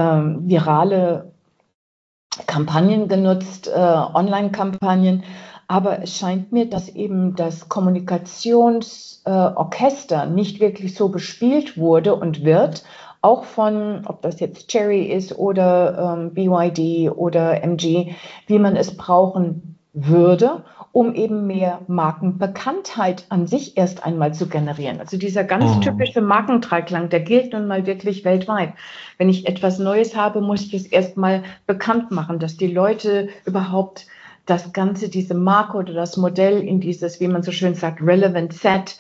virale Kampagnen genutzt, Online-Kampagnen. Aber es scheint mir, dass eben das Kommunikationsorchester nicht wirklich so bespielt wurde und wird, auch von, ob das jetzt Cherry ist oder BYD oder MG, wie man es brauchen würde, um eben mehr Markenbekanntheit an sich erst einmal zu generieren. Also dieser ganz typische Markendreiklang, der gilt nun mal wirklich weltweit. Wenn ich etwas Neues habe, muss ich es erstmal bekannt machen, dass die Leute überhaupt das Ganze, diese Marke oder das Modell in dieses, wie man so schön sagt, Relevant Set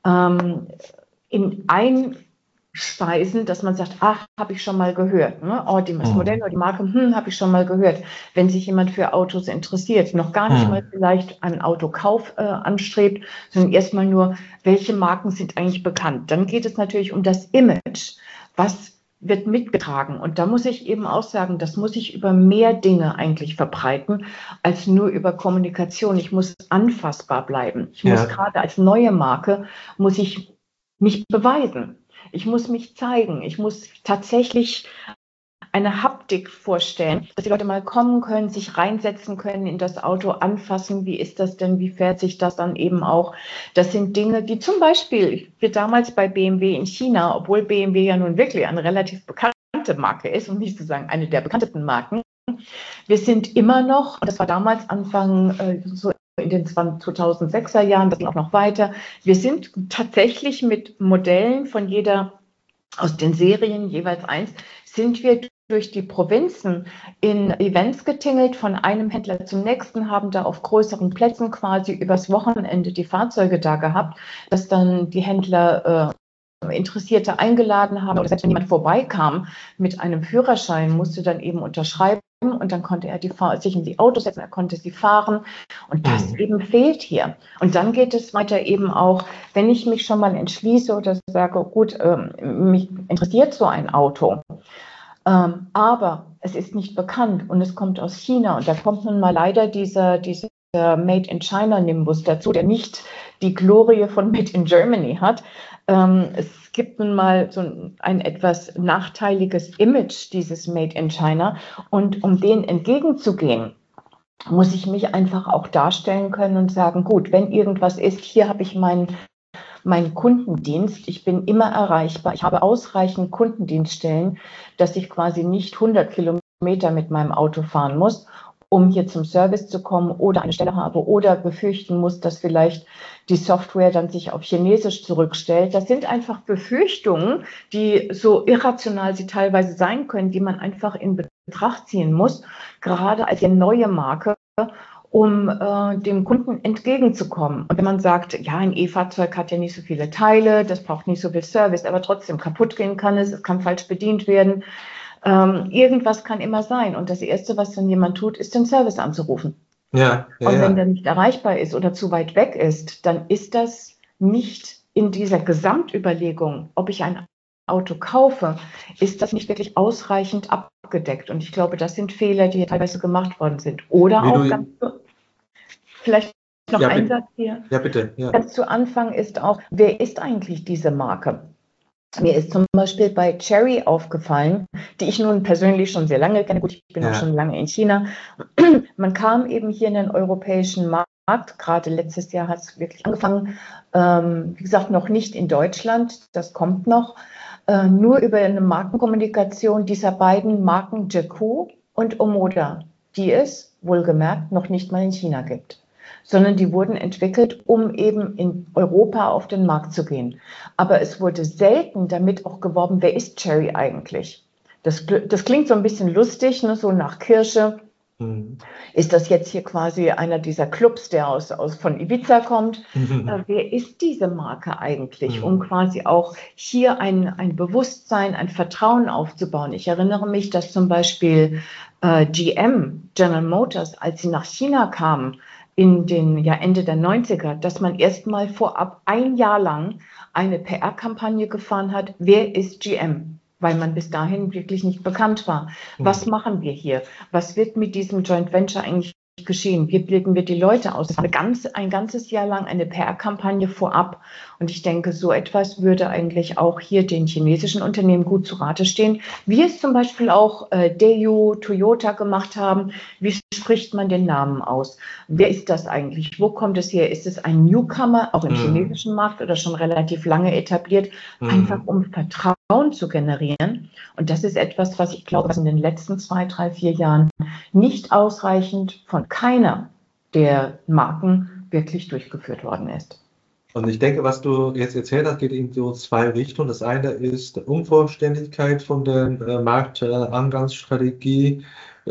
in einspeisen, dass man sagt, ach, habe ich schon mal gehört. Ne? Oh, das Modell oder die Marke, habe ich schon mal gehört. Wenn sich jemand für Autos interessiert, noch gar nicht mal vielleicht einen Autokauf anstrebt, sondern erstmal nur, welche Marken sind eigentlich bekannt. Dann geht es natürlich um das Image, was wird mitgetragen. Und da muss ich eben auch sagen, das muss ich über mehr Dinge eigentlich verbreiten, als nur über Kommunikation. Ich muss anfassbar bleiben. Ich muss gerade als neue Marke, muss ich mich beweisen. Ich muss mich zeigen. Ich muss tatsächlich eine Haptik vorstellen, dass die Leute mal kommen können, sich reinsetzen können in das Auto, anfassen, wie ist das denn, wie fährt sich das dann eben auch. Das sind Dinge, die zum Beispiel, wir damals bei BMW in China, obwohl BMW ja nun wirklich eine relativ bekannte Marke ist, um nicht zu sagen eine der bekanntesten Marken, wir sind immer noch, und das war damals Anfang so in den 2006er Jahren, das ging auch noch weiter, wir sind tatsächlich mit Modellen von jeder, aus den Serien jeweils eins, sind wir durch die Provinzen in Events getingelt, von einem Händler zum nächsten, haben da auf größeren Plätzen quasi übers Wochenende die Fahrzeuge da gehabt, dass dann die Händler Interessierte eingeladen haben, oder selbst wenn jemand vorbeikam mit einem Führerschein, musste dann eben unterschreiben und dann konnte er sich in die Autos setzen, er konnte sie fahren und das eben fehlt hier. Und dann geht es weiter eben auch, wenn ich mich schon mal entschließe oder sage, gut, mich interessiert so ein Auto, aber es ist nicht bekannt und es kommt aus China und da kommt nun mal leider dieser Made in China Nimbus dazu, der nicht die Glorie von Made in Germany hat. Es gibt nun mal so ein etwas nachteiliges Image dieses Made in China und um dem entgegenzugehen, muss ich mich einfach auch darstellen können und sagen, gut, wenn irgendwas ist, hier habe ich meinen Kundendienst, ich bin immer erreichbar, ich habe ausreichend Kundendienststellen, dass ich quasi nicht 100 Kilometer mit meinem Auto fahren muss, um hier zum Service zu kommen oder eine Stelle habe oder befürchten muss, dass vielleicht die Software dann sich auf Chinesisch zurückstellt. Das sind einfach Befürchtungen, die so irrational sie teilweise sein können, die man einfach in Betracht ziehen muss, gerade als eine neue Marke, um dem Kunden entgegenzukommen. Und wenn man sagt, ja, ein E-Fahrzeug hat ja nicht so viele Teile, das braucht nicht so viel Service, aber trotzdem kaputt gehen kann es kann falsch bedient werden. Irgendwas kann immer sein. Und das Erste, was dann jemand tut, ist, den Service anzurufen. Ja, Und wenn der nicht erreichbar ist oder zu weit weg ist, dann ist das nicht in dieser Gesamtüberlegung, ob ich ein Auto kaufe, ist das nicht wirklich ausreichend abgedeckt. Und ich glaube, das sind Fehler, die teilweise gemacht worden sind. Oder auch vielleicht noch ein Satz hier. Ja, bitte. Ja. Ganz zu Anfang ist auch, wer ist eigentlich diese Marke? Mir ist zum Beispiel bei Chery aufgefallen, die ich nun persönlich schon sehr lange kenne. Gut, ich bin auch schon lange in China. Man kam eben hier in den europäischen Markt. Gerade letztes Jahr hat es wirklich angefangen. Wie gesagt, noch nicht in Deutschland. Das kommt noch. Nur über eine Markenkommunikation dieser beiden Marken Jeku und Omoda, die es wohlgemerkt noch nicht mal in China gibt, sondern die wurden entwickelt, um eben in Europa auf den Markt zu gehen. Aber es wurde selten damit auch geworben, wer ist Chery eigentlich? Das klingt so ein bisschen lustig, ne? So nach Kirsche. Ist das jetzt hier quasi einer dieser Clubs, der von Ibiza kommt? Wer ist diese Marke eigentlich, um quasi auch hier ein Bewusstsein, ein Vertrauen aufzubauen? Ich erinnere mich, dass zum Beispiel GM, General Motors, als sie nach China kamen, in den Ende der 90er, dass man erstmal vorab ein Jahr lang eine PR-Kampagne gefahren hat, wer ist GM? Weil man bis dahin wirklich nicht bekannt war. Was machen wir hier? Was wird mit diesem Joint Venture eigentlich geschehen? Wie bilden wir die Leute aus? Das war ein ganzes Jahr lang eine PR-Kampagne vorab. Und ich denke, so etwas würde eigentlich auch hier den chinesischen Unternehmen gut zu Rate stehen, wie es zum Beispiel auch Daewoo, Toyota gemacht haben. Wie spricht man den Namen aus? Wer ist das eigentlich? Wo kommt es her? Ist es ein Newcomer, auch im chinesischen Markt oder schon relativ lange etabliert? Einfach um Vertrauen zu generieren. Und das ist etwas, was ich glaube, was in den letzten 2, 3, 4 Jahren nicht ausreichend von keiner der Marken wirklich durchgeführt worden ist. Und ich denke, was du jetzt erzählt hast, geht in so zwei Richtungen. Das eine ist Unvollständigkeit von der Marktangangsstrategie.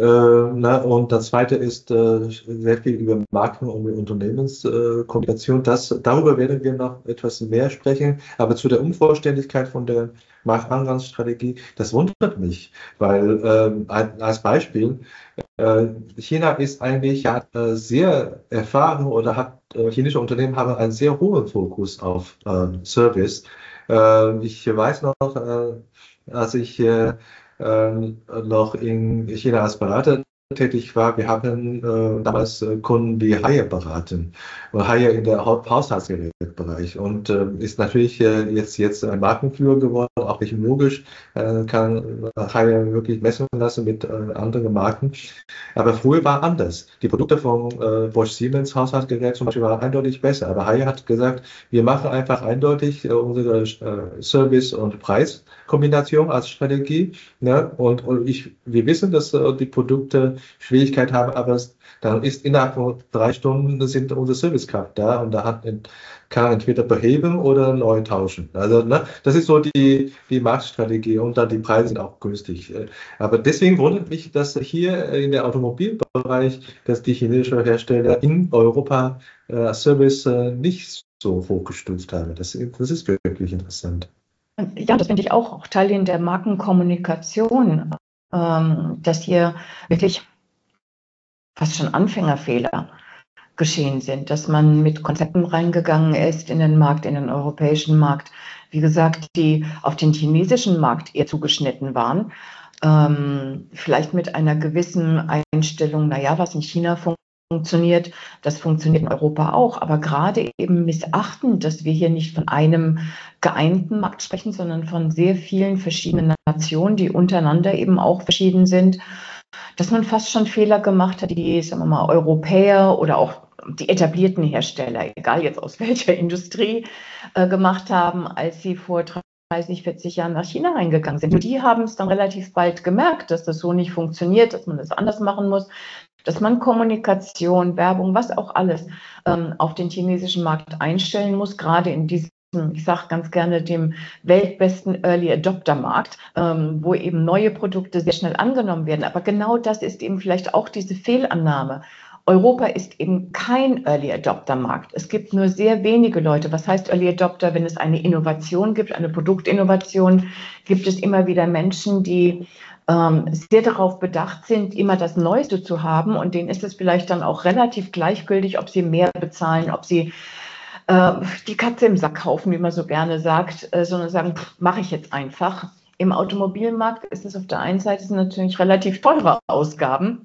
Und das zweite ist sehr viel über Marken- und Unternehmenskommunikation. Darüber werden wir noch etwas mehr sprechen. Aber zu der Unvollständigkeit von der Marktangangsstrategie, das wundert mich, weil als Beispiel, China ist eigentlich sehr erfahren oder chinesische Unternehmen haben einen sehr hohen Fokus auf Service. Ich weiß noch, als ich noch in China als Berater tätig war, wir haben damals Kunden wie Haier beraten. Und Haier in der Haushaltsgerätebereich und ist natürlich jetzt ein Markenführer geworden, auch technologisch kann Haier wirklich messen lassen mit anderen Marken. Aber früher war anders. Die Produkte von Bosch Siemens Haushaltsgerät zum Beispiel waren eindeutig besser. Aber Haier hat gesagt, wir machen einfach eindeutig unsere Service- und Preiskombination als Strategie. Ne? Und wir wissen, dass die Produkte Schwierigkeit haben, aber dann ist innerhalb von 3 Stunden sind unsere Servicekraft da und da hat kann entweder beheben oder neu tauschen. Also ne, das ist so die Marktstrategie und dann die Preise sind auch günstig. Aber deswegen wundert mich, dass hier in der Automobilbereich, dass die chinesischen Hersteller in Europa Service nicht so hochgestuft haben. Das ist wirklich interessant. Ja, das finde ich auch Teil in der Markenkommunikation, dass hier wirklich fast schon Anfängerfehler geschehen sind, dass man mit Konzepten reingegangen ist in den Markt, in den europäischen Markt, wie gesagt, die auf den chinesischen Markt eher zugeschnitten waren, vielleicht mit einer gewissen Einstellung, naja, was in China funktioniert, das funktioniert in Europa auch, aber gerade eben missachten, dass wir hier nicht von einem geeinten Markt sprechen, sondern von sehr vielen verschiedenen Nationen, die untereinander eben auch verschieden sind, dass man fast schon Fehler gemacht hat, die, sagen wir mal, Europäer oder auch die etablierten Hersteller, egal jetzt aus welcher Industrie, gemacht haben, als sie vor 30, 40 Jahren nach China reingegangen sind. Und die haben es dann relativ bald gemerkt, dass das so nicht funktioniert, dass man das anders machen muss, dass man Kommunikation, Werbung, was auch alles auf den chinesischen Markt einstellen muss, gerade in diesem, ich sage ganz gerne, dem weltbesten Early Adopter Markt, wo eben neue Produkte sehr schnell angenommen werden. Aber genau das ist eben vielleicht auch diese Fehlannahme. Europa ist eben kein Early Adopter Markt. Es gibt nur sehr wenige Leute. Was heißt Early Adopter? Wenn es eine Innovation gibt, eine Produktinnovation, gibt es immer wieder Menschen, die sehr darauf bedacht sind, immer das Neueste zu haben. Und denen ist es vielleicht dann auch relativ gleichgültig, ob sie mehr bezahlen, ob sie die Katze im Sack kaufen, wie man so gerne sagt, sondern sagen, mache ich jetzt einfach. Im Automobilmarkt ist es auf der einen Seite natürlich relativ teure Ausgaben.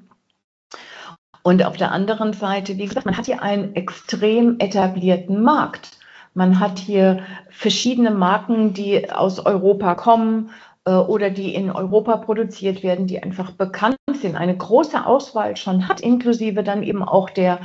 Und auf der anderen Seite, wie gesagt, man hat hier einen extrem etablierten Markt. Man hat hier verschiedene Marken, die aus Europa kommen oder die in Europa produziert werden, die einfach bekannt sind, eine große Auswahl schon hat, inklusive dann eben auch der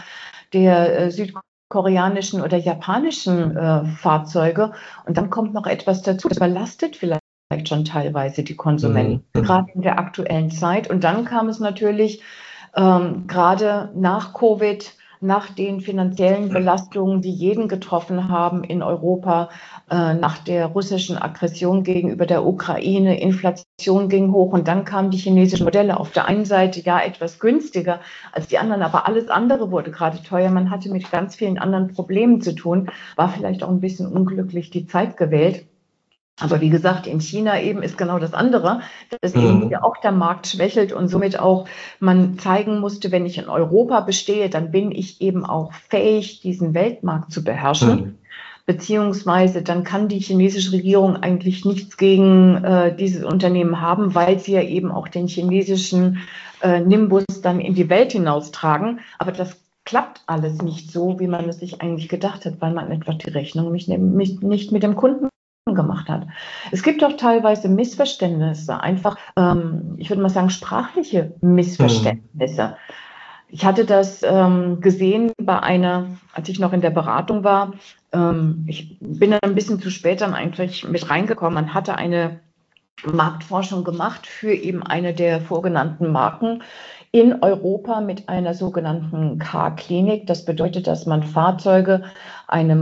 südkoreanischen oder japanischen Fahrzeuge. Und dann kommt noch etwas dazu, das belastet vielleicht schon teilweise die Konsumenten, gerade in der aktuellen Zeit. Und dann kam es natürlich gerade nach Covid, nach den finanziellen Belastungen, die jeden getroffen haben in Europa, nach der russischen Aggression gegenüber der Ukraine, Inflation ging hoch und dann kamen die chinesischen Modelle auf der einen Seite ja etwas günstiger als die anderen, aber alles andere wurde gerade teuer. Man hatte mit ganz vielen anderen Problemen zu tun, war vielleicht auch ein bisschen unglücklich die Zeit gewählt. Aber wie gesagt, in China eben ist genau das andere, dass eben hier auch der Markt schwächelt und somit auch man zeigen musste, wenn ich in Europa bestehe, dann bin ich eben auch fähig, diesen Weltmarkt zu beherrschen. Beziehungsweise dann kann die chinesische Regierung eigentlich nichts gegen dieses Unternehmen haben, weil sie ja eben auch den chinesischen Nimbus dann in die Welt hinaustragen. Aber das klappt alles nicht so, wie man es sich eigentlich gedacht hat, weil man einfach die Rechnung nicht mit dem Kunden gemacht hat. Es gibt auch teilweise Missverständnisse, einfach, ich würde mal sagen, sprachliche Missverständnisse. Ich hatte das gesehen bei einer, als ich noch in der Beratung war, ich bin dann ein bisschen zu spät dann eigentlich mit reingekommen. Man hatte eine Marktforschung gemacht für eben eine der vorgenannten Marken in Europa mit einer sogenannten Car-Klinik. Das bedeutet, dass man Fahrzeuge einem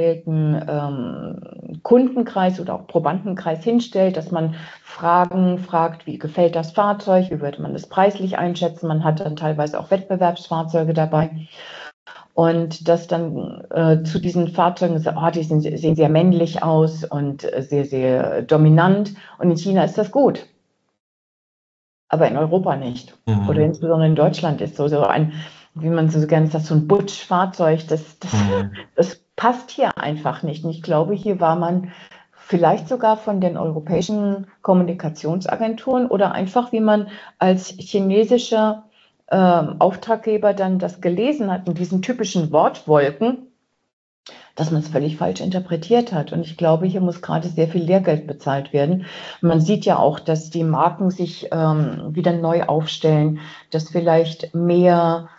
ausgewählten Kundenkreis oder auch Probandenkreis hinstellt, dass man Fragen fragt, wie gefällt das Fahrzeug, wie würde man das preislich einschätzen. Man hat dann teilweise auch Wettbewerbsfahrzeuge dabei. Und dass dann zu diesen Fahrzeugen, die sehen sehr männlich aus und sehr, sehr dominant. Und in China ist das gut. Aber in Europa nicht. Oder insbesondere in Deutschland ist so ein, wie man so gerne sagt, so ein Butch-Fahrzeug, das passt hier einfach nicht. Und ich glaube, hier war man vielleicht sogar von den europäischen Kommunikationsagenturen oder einfach, wie man als chinesischer Auftraggeber dann das gelesen hat, in diesen typischen Wortwolken, dass man es völlig falsch interpretiert hat. Und ich glaube, hier muss gerade sehr viel Lehrgeld bezahlt werden. Man sieht ja auch, dass die Marken sich wieder neu aufstellen, dass vielleicht mehr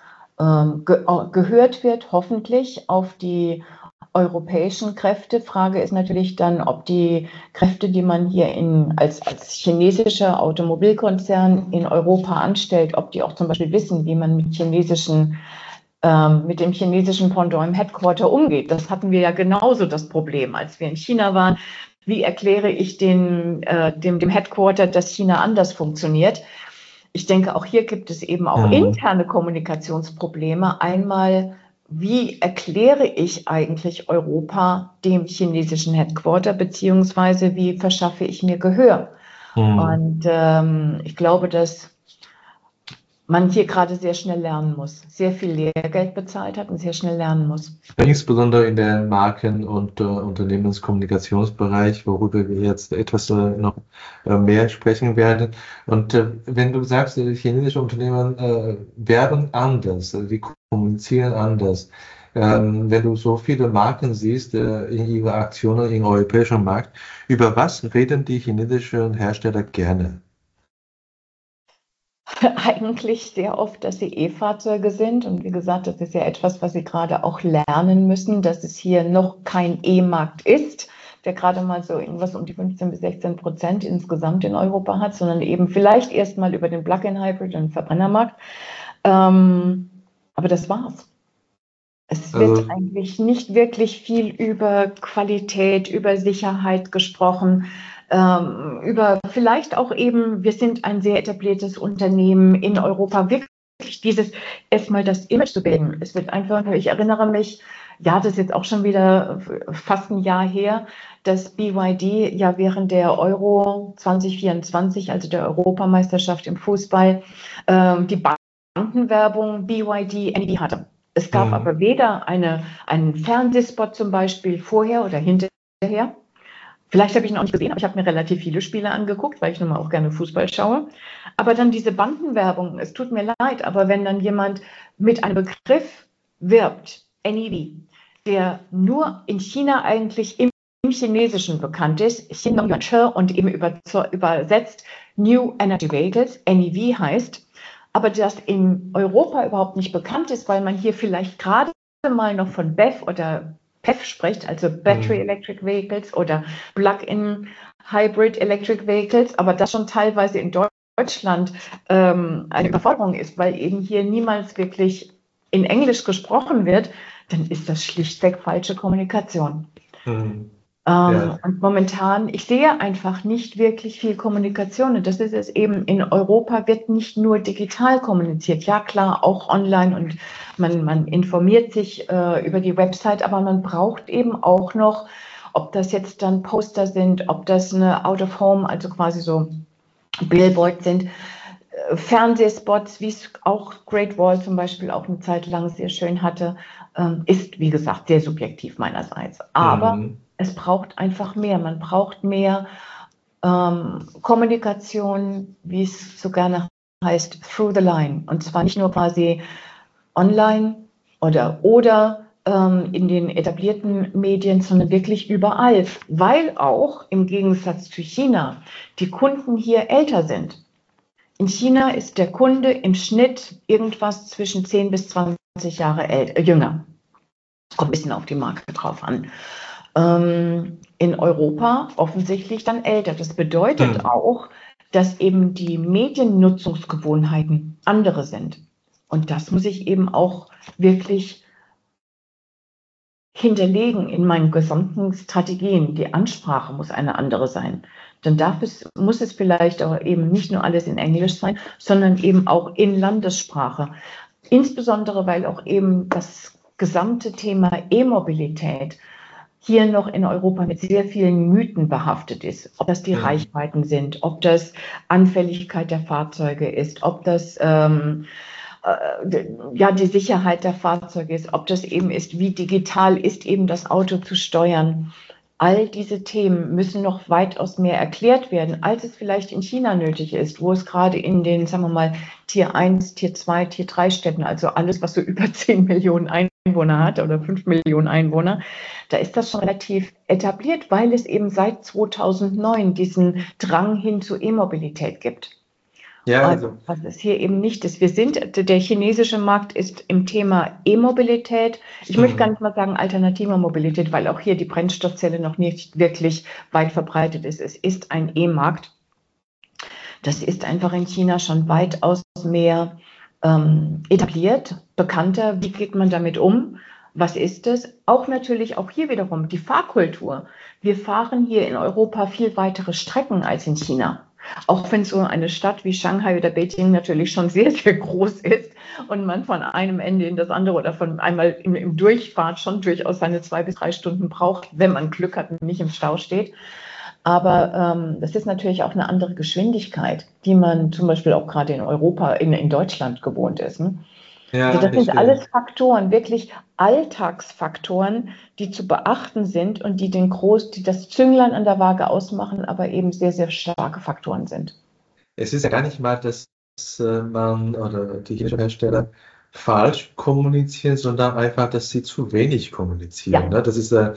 gehört wird, hoffentlich, auf die europäischen Kräfte. Frage ist natürlich dann, ob die Kräfte, die man hier als chinesischer Automobilkonzern in Europa anstellt, ob die auch zum Beispiel wissen, wie man mit chinesischen mit dem chinesischen Pendant im Headquarter umgeht. Das hatten wir ja genauso das Problem, als wir in China waren. Wie erkläre ich dem Headquarter, dass China anders funktioniert? Ich denke, auch hier gibt es eben auch interne Kommunikationsprobleme. Einmal, wie erkläre ich eigentlich Europa dem chinesischen Headquarter, beziehungsweise wie verschaffe ich mir Gehör? Und ich glaube, dass man hier gerade sehr schnell lernen muss, sehr viel Lehrgeld bezahlt hat und sehr schnell lernen muss. Insbesondere in der Marken- und Unternehmenskommunikationsbereich, worüber wir jetzt etwas noch mehr sprechen werden. Und wenn du sagst, chinesische Unternehmen werden anders, die kommunizieren anders. Wenn du so viele Marken siehst in ihrer Aktionen im europäischen Markt, über was reden die chinesischen Hersteller gerne? Eigentlich sehr oft, dass sie E-Fahrzeuge sind. Und wie gesagt, das ist ja etwas, was sie gerade auch lernen müssen, dass es hier noch kein E-Markt ist, der gerade mal so irgendwas um die 15-16% insgesamt in Europa hat, sondern eben vielleicht erstmal über den Plug-in-Hybrid und Verbrennermarkt. Aber das war's. Es wird eigentlich nicht wirklich viel über Qualität, über Sicherheit gesprochen, über vielleicht auch eben, wir sind ein sehr etabliertes Unternehmen in Europa, wirklich dieses erstmal das Image zu bilden. Es wird einfach, ich erinnere mich, ja, das ist jetzt auch schon wieder fast ein Jahr her, dass BYD ja während der Euro 2024, also der Europameisterschaft im Fußball, die Bandenwerbung BYD NEV hatte. Es gab aber weder einen Fernsehspot zum Beispiel vorher oder hinterher. Vielleicht habe ich ihn auch nicht gesehen, aber ich habe mir relativ viele Spiele angeguckt, weil ich nun mal auch gerne Fußball schaue. Aber dann diese Bandenwerbung, es tut mir leid, aber wenn dann jemand mit einem Begriff wirbt, NEV, der nur in China eigentlich im Chinesischen bekannt ist, und eben übersetzt New Energy Vehicles, NEV heißt, aber das in Europa überhaupt nicht bekannt ist, weil man hier vielleicht gerade mal noch von BEV oder PEV spricht, also Battery Electric Vehicles oder Plug-in Hybrid Electric Vehicles, aber das schon teilweise in Deutschland eine Überforderung ist, weil eben hier niemals wirklich in Englisch gesprochen wird, dann ist das schlichtweg falsche Kommunikation. Und momentan, ich sehe einfach nicht wirklich viel Kommunikation. Und das ist es eben, in Europa wird nicht nur digital kommuniziert. Ja, klar, auch online und man informiert sich über die Website, aber man braucht eben auch noch, ob das jetzt dann Poster sind, ob das eine Out-of-Home, also quasi so Billboards sind, Fernsehspots, wie es auch Great Wall zum Beispiel auch eine Zeit lang sehr schön hatte, ist, wie gesagt, sehr subjektiv meinerseits. Aber es braucht einfach mehr. Man braucht mehr Kommunikation, wie es so gerne heißt, through the line. Und zwar nicht nur quasi online oder in den etablierten Medien, sondern wirklich überall. Weil auch im Gegensatz zu China die Kunden hier älter sind. In China ist der Kunde im Schnitt irgendwas zwischen 10 bis 20 Jahre jünger. Kommt ein bisschen auf die Marke drauf an. In Europa offensichtlich dann älter. Das bedeutet auch, dass eben die Mediennutzungsgewohnheiten andere sind. Und das muss ich eben auch wirklich hinterlegen in meinen gesamten Strategien. Die Ansprache muss eine andere sein. Dann muss es vielleicht auch eben nicht nur alles in Englisch sein, sondern eben auch in Landessprache. Insbesondere, weil auch eben das gesamte Thema E-Mobilität hier noch in Europa mit sehr vielen Mythen behaftet ist. Ob das die Reichweiten sind, ob das Anfälligkeit der Fahrzeuge ist, ob das die Sicherheit der Fahrzeuge ist, ob das eben ist, wie digital ist eben das Auto zu steuern. All diese Themen müssen noch weitaus mehr erklärt werden, als es vielleicht in China nötig ist, wo es gerade in den, sagen wir mal, Tier 1, Tier 2, Tier 3 Städten, also alles, was so über 10 Millionen Einwohner hat oder 5 Millionen Einwohner, da ist das schon relativ etabliert, weil es eben seit 2009 diesen Drang hin zur E-Mobilität gibt. Ja, also. Was es hier eben nicht ist. Der chinesische Markt ist im Thema E-Mobilität, ich möchte gar nicht mal sagen alternative Mobilität, weil auch hier die Brennstoffzelle noch nicht wirklich weit verbreitet ist. Es ist ein E-Markt. Das ist einfach in China schon weitaus mehr etabliert, bekannter. Wie geht man damit um? Was ist es? Auch natürlich, auch hier wiederum die Fahrkultur. Wir fahren hier in Europa viel weitere Strecken als in China. Auch wenn so eine Stadt wie Shanghai oder Beijing natürlich schon sehr, sehr groß ist und man von einem Ende in das andere oder von einmal im Durchfahrt schon durchaus seine 2 bis 3 Stunden braucht, wenn man Glück hat und nicht im Stau steht. Aber das ist natürlich auch eine andere Geschwindigkeit, die man zum Beispiel auch gerade in Europa, in Deutschland gewohnt ist. Ne? Also Ja, das sind verstehe. alles Faktoren, wirklich Alltagsfaktoren, die zu beachten sind und die das Zünglein an der Waage ausmachen, aber eben sehr, sehr starke Faktoren sind. Es ist ja gar nicht mal, dass man oder die chinesischen Hersteller falsch kommunizieren, sondern einfach, dass sie zu wenig kommunizieren. Ja, Ne?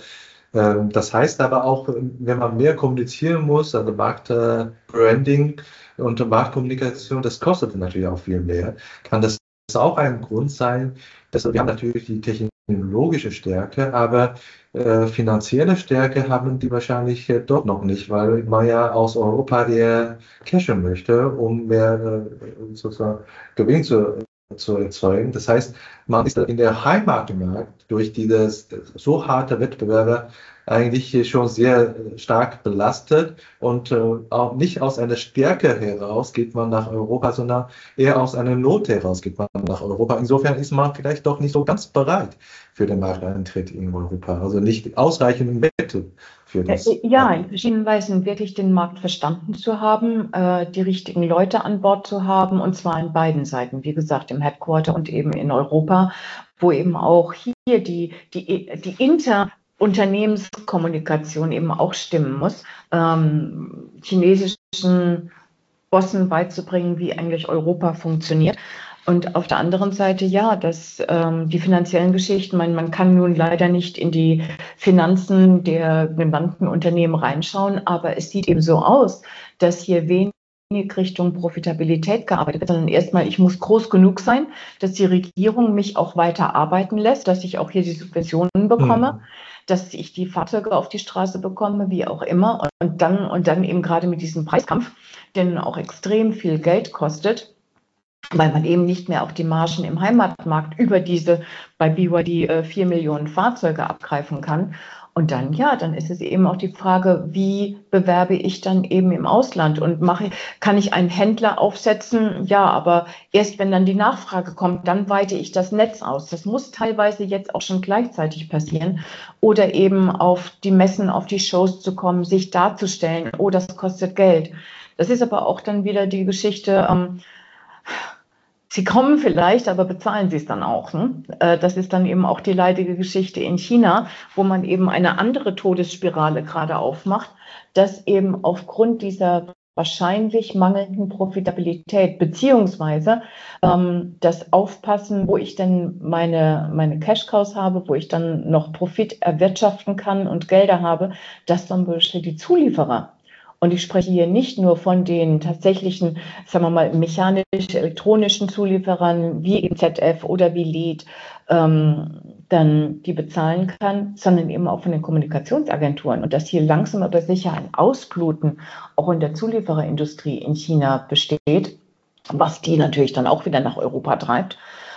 Das heißt aber auch, wenn man mehr kommunizieren muss, also Marktbranding und Marktkommunikation, das kostet natürlich auch viel mehr. Kann das auch ein Grund sein, dass wir haben natürlich die technologische Stärke, aber finanzielle Stärke haben die wahrscheinlich dort noch nicht, weil man ja aus Europa eher cashen möchte, um mehr sozusagen Gewinn zu erzeugen. Das heißt, man ist in der Heimatmarkt durch dieses so harte Wettbewerbe eigentlich schon sehr stark belastet und auch nicht aus einer Stärke heraus geht man nach Europa, sondern eher aus einer Not heraus geht man nach Europa. Insofern ist man vielleicht doch nicht so ganz bereit für den Markteintritt in Europa, also nicht ausreichend im Wette für das. Ja, in verschiedenen Weisen wirklich den Markt verstanden zu haben, die richtigen Leute an Bord zu haben, und zwar an beiden Seiten, wie gesagt, im Headquarter und eben in Europa, wo eben auch hier die Interunternehmenskommunikation eben auch stimmen muss, chinesischen Bossen beizubringen, wie eigentlich Europa funktioniert. Und auf der anderen Seite, ja, die finanziellen Geschichten, man kann nun leider nicht in die Finanzen der genannten Unternehmen reinschauen, aber es sieht eben so aus, dass hier wenig Richtung Profitabilität gearbeitet wird, sondern erstmal, ich muss groß genug sein, dass die Regierung mich auch weiter arbeiten lässt, dass ich auch hier die Subventionen bekomme, Hm. dass ich die Fahrzeuge auf die Straße bekomme, wie auch immer. Und dann eben gerade mit diesem Preiskampf, der auch extrem viel Geld kostet, weil man eben nicht mehr auch die Margen im Heimatmarkt über diese bei BYD 4 Millionen Fahrzeuge abgreifen kann. Und dann, ja, dann ist es eben auch die Frage, wie bewerbe ich dann eben im Ausland und kann ich einen Händler aufsetzen? Ja, aber erst wenn dann die Nachfrage kommt, dann weite ich das Netz aus. Das muss teilweise jetzt auch schon gleichzeitig passieren oder eben auf die Messen, auf die Shows zu kommen, sich darzustellen. Oh, das kostet Geld. Das ist aber auch dann wieder die Geschichte, Sie kommen vielleicht, aber bezahlen Sie es dann auch. Ne? Das ist dann eben auch die leidige Geschichte in China, wo man eben eine andere Todesspirale gerade aufmacht, dass eben aufgrund dieser wahrscheinlich mangelnden Profitabilität beziehungsweise das Aufpassen, wo ich denn meine Cash-Cows habe, wo ich dann noch Profit erwirtschaften kann und Gelder habe, dass zum Beispiel die Zulieferer, und ich spreche hier nicht nur von den tatsächlichen, sagen wir mal, mechanisch-elektronischen Zulieferern wie eben ZF oder wie LED, dann die bezahlen kann, sondern eben auch von den Kommunikationsagenturen. Und dass hier langsam aber sicher ein Ausbluten auch in der Zuliefererindustrie in China besteht, was die natürlich dann auch wieder nach Europa treibt.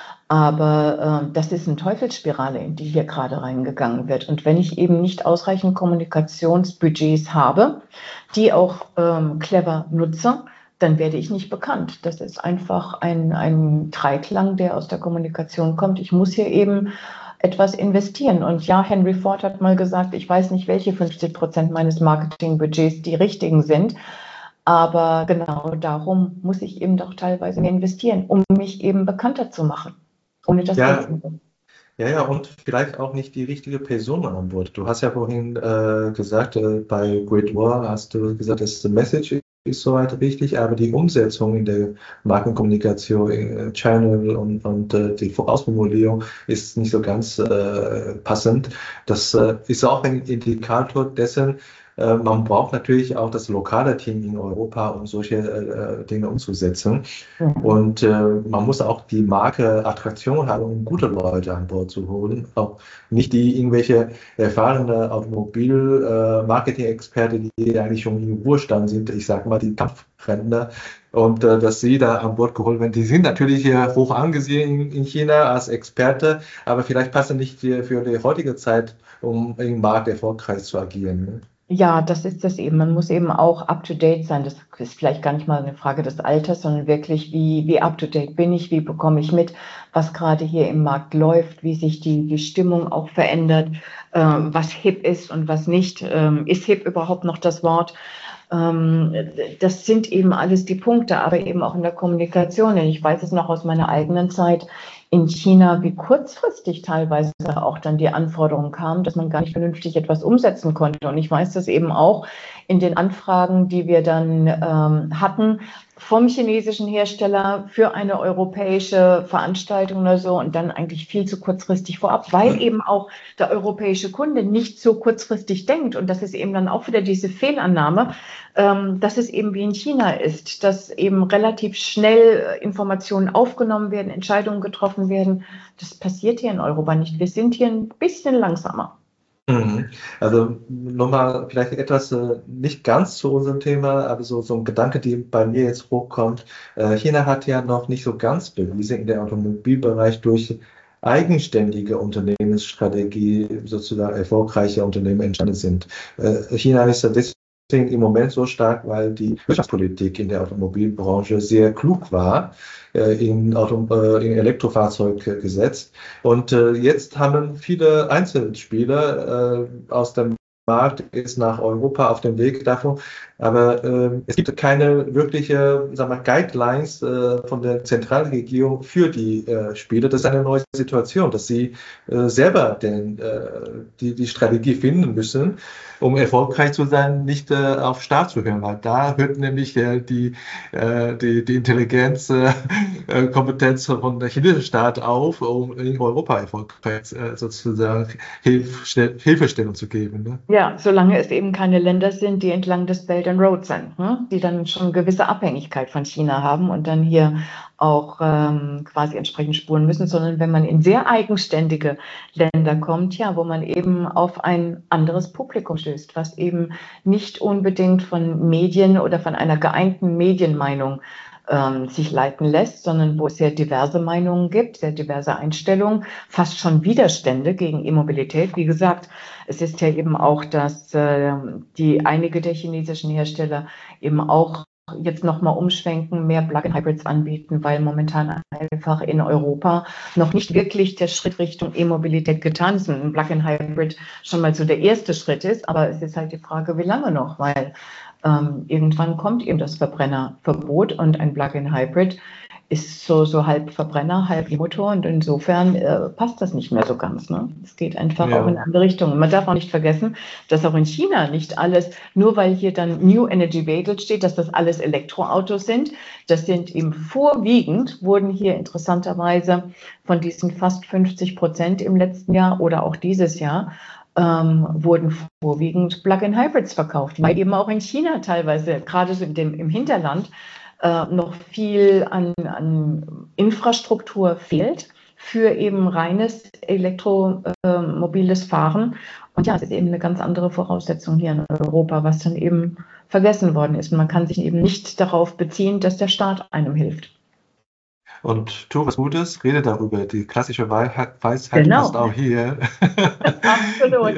Aber das ist eine Teufelsspirale, in die hier gerade reingegangen wird. Und wenn ich eben nicht ausreichend Kommunikationsbudgets habe, die auch clever nutze, dann werde ich nicht bekannt. Das ist einfach ein Dreiklang, der aus der Kommunikation kommt. Ich muss hier eben etwas investieren. Und ja, Henry Ford hat mal gesagt, ich weiß nicht, welche 50% meines Marketingbudgets die richtigen sind. Aber genau darum muss ich eben doch teilweise mehr investieren, um mich eben bekannter zu machen, ohne das Geld zu Ja, nehmen. ja, ja, und vielleicht auch nicht die richtige Person an Bord. Du hast ja vorhin gesagt, bei Great Wall hast du gesagt, dass die Message ist soweit richtig, aber die Umsetzung in der Markenkommunikation, Channel und die Vorausformulierung ist nicht so ganz passend. Das ist auch ein Indikator dessen, Man braucht natürlich auch das lokale Team in Europa, um solche Dinge umzusetzen. Mhm. Und man muss auch die Marke Attraktion haben, um gute Leute an Bord zu holen. Auch nicht die irgendwelche erfahrene Automobil-Marketing-Experte, die eigentlich schon im Ruhestand sind. Ich sage mal, die Kampfrentner. Und dass sie da an Bord geholt werden. Die sind natürlich hier hoch angesehen in China als Experte, aber vielleicht passen nicht für die heutige Zeit, um im Markt erfolgreich zu agieren. Ne? Ja, das ist das eben. Man muss eben auch up-to-date sein. Das ist vielleicht gar nicht mal eine Frage des Alters, sondern wirklich, wie up-to-date bin ich, wie bekomme ich mit, was gerade hier im Markt läuft, wie sich die Stimmung auch verändert, was hip ist und was nicht. Ist hip überhaupt noch das Wort? Das sind eben alles die Punkte, aber eben auch in der Kommunikation. Denn ich weiß es noch aus meiner eigenen Zeit in China, wie kurzfristig teilweise auch dann die Anforderungen kamen, dass man gar nicht vernünftig etwas umsetzen konnte. Und ich weiß das eben auch in den Anfragen, die wir dann hatten vom chinesischen Hersteller für eine europäische Veranstaltung oder so und dann eigentlich viel zu kurzfristig vorab, weil eben auch der europäische Kunde nicht so kurzfristig denkt. Und das ist eben dann auch wieder diese Fehlannahme, dass es eben wie in China ist, dass eben relativ schnell Informationen aufgenommen werden, Entscheidungen getroffen werden. Das passiert hier in Europa nicht. Wir sind hier ein bisschen langsamer. Mhm. Also nochmal vielleicht etwas nicht ganz zu unserem Thema, aber so ein Gedanke, die bei mir jetzt hochkommt. China hat ja noch nicht so ganz bewiesen in der Automobilbereich durch eigenständige Unternehmensstrategie sozusagen erfolgreiche Unternehmen entstanden sind. China ist ja deswegen im Moment so stark, weil die Wirtschaftspolitik in der Automobilbranche sehr klug war, in Elektrofahrzeuggesetz. Und jetzt haben viele Einzelspieler aus dem Markt ist nach Europa auf dem Weg davon. Aber es gibt keine wirkliche, sagen wir, Guidelines von der Zentralregierung für die Spieler. Das ist eine neue Situation, dass sie selber die Strategie finden müssen, um erfolgreich zu sein, nicht auf Staat zu hören, weil da hört nämlich die Intelligenz, Kompetenz von der chinesischen Staat auf, um in Europa erfolgreich sozusagen Hilfestellung zu geben. Ne? Ja, solange es eben keine Länder sind, die entlang des Belt and Road sind, ne? Die dann schon gewisse Abhängigkeit von China haben und dann hier auch quasi entsprechend spuren müssen, sondern wenn man in sehr eigenständige Länder kommt, ja, wo man eben auf ein anderes Publikum stößt, was eben nicht unbedingt von Medien oder von einer geeinten Medienmeinung sich leiten lässt, sondern wo es sehr diverse Meinungen gibt, sehr diverse Einstellungen, fast schon Widerstände gegen E-Mobilität. Wie gesagt, es ist ja eben auch, dass einige der chinesischen Hersteller eben auch jetzt nochmal umschwenken, mehr Plug-in-Hybrids anbieten, weil momentan einfach in Europa noch nicht wirklich der Schritt Richtung E-Mobilität getan ist. Ein Plug-in-Hybrid schon mal so der erste Schritt ist, aber es ist halt die Frage, wie lange noch, weil irgendwann kommt eben das Verbrennerverbot und ein Plug-in-Hybrid ist so halb Verbrenner, halb E-Motor und insofern passt das nicht mehr so ganz. Ne? Es geht einfach auch in Ja. eine andere Richtung. Und man darf auch nicht vergessen, dass auch in China nicht alles, nur weil hier dann New Energy Vehicle steht, dass das alles Elektroautos sind. Das sind eben vorwiegend, wurden hier interessanterweise von diesen fast 50% im letzten Jahr oder auch dieses Jahr, wurden vorwiegend Plug-in-Hybrids verkauft, weil eben auch in China teilweise, gerade so im Hinterland, noch viel an Infrastruktur fehlt für eben reines elektromobiles Fahren. Und ja, es ist eben eine ganz andere Voraussetzung hier in Europa, was dann eben vergessen worden ist. Und man kann sich eben nicht darauf beziehen, dass der Staat einem hilft. Und tu was Gutes, rede darüber. Die klassische Weisheit passt Genau, auch hier. absolut.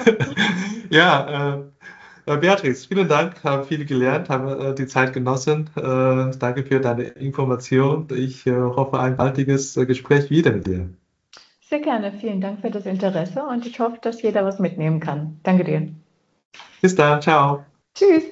Ja, Beatrice, vielen Dank, haben viel gelernt, haben die Zeit genossen. Danke für deine Information. Ich hoffe ein baldiges Gespräch wieder mit dir. Sehr gerne. Vielen Dank für das Interesse und ich hoffe, dass jeder was mitnehmen kann. Danke dir. Bis dann, ciao. Tschüss.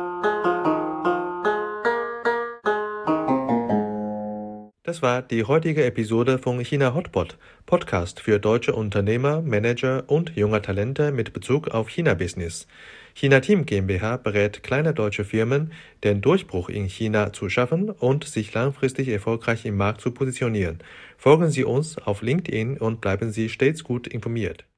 Das war die heutige Episode von China Hotpot, Podcast für deutsche Unternehmer, Manager und junge Talente mit Bezug auf China-Business. China Team GmbH berät kleine deutsche Firmen, den Durchbruch in China zu schaffen und sich langfristig erfolgreich im Markt zu positionieren. Folgen Sie uns auf LinkedIn und bleiben Sie stets gut informiert.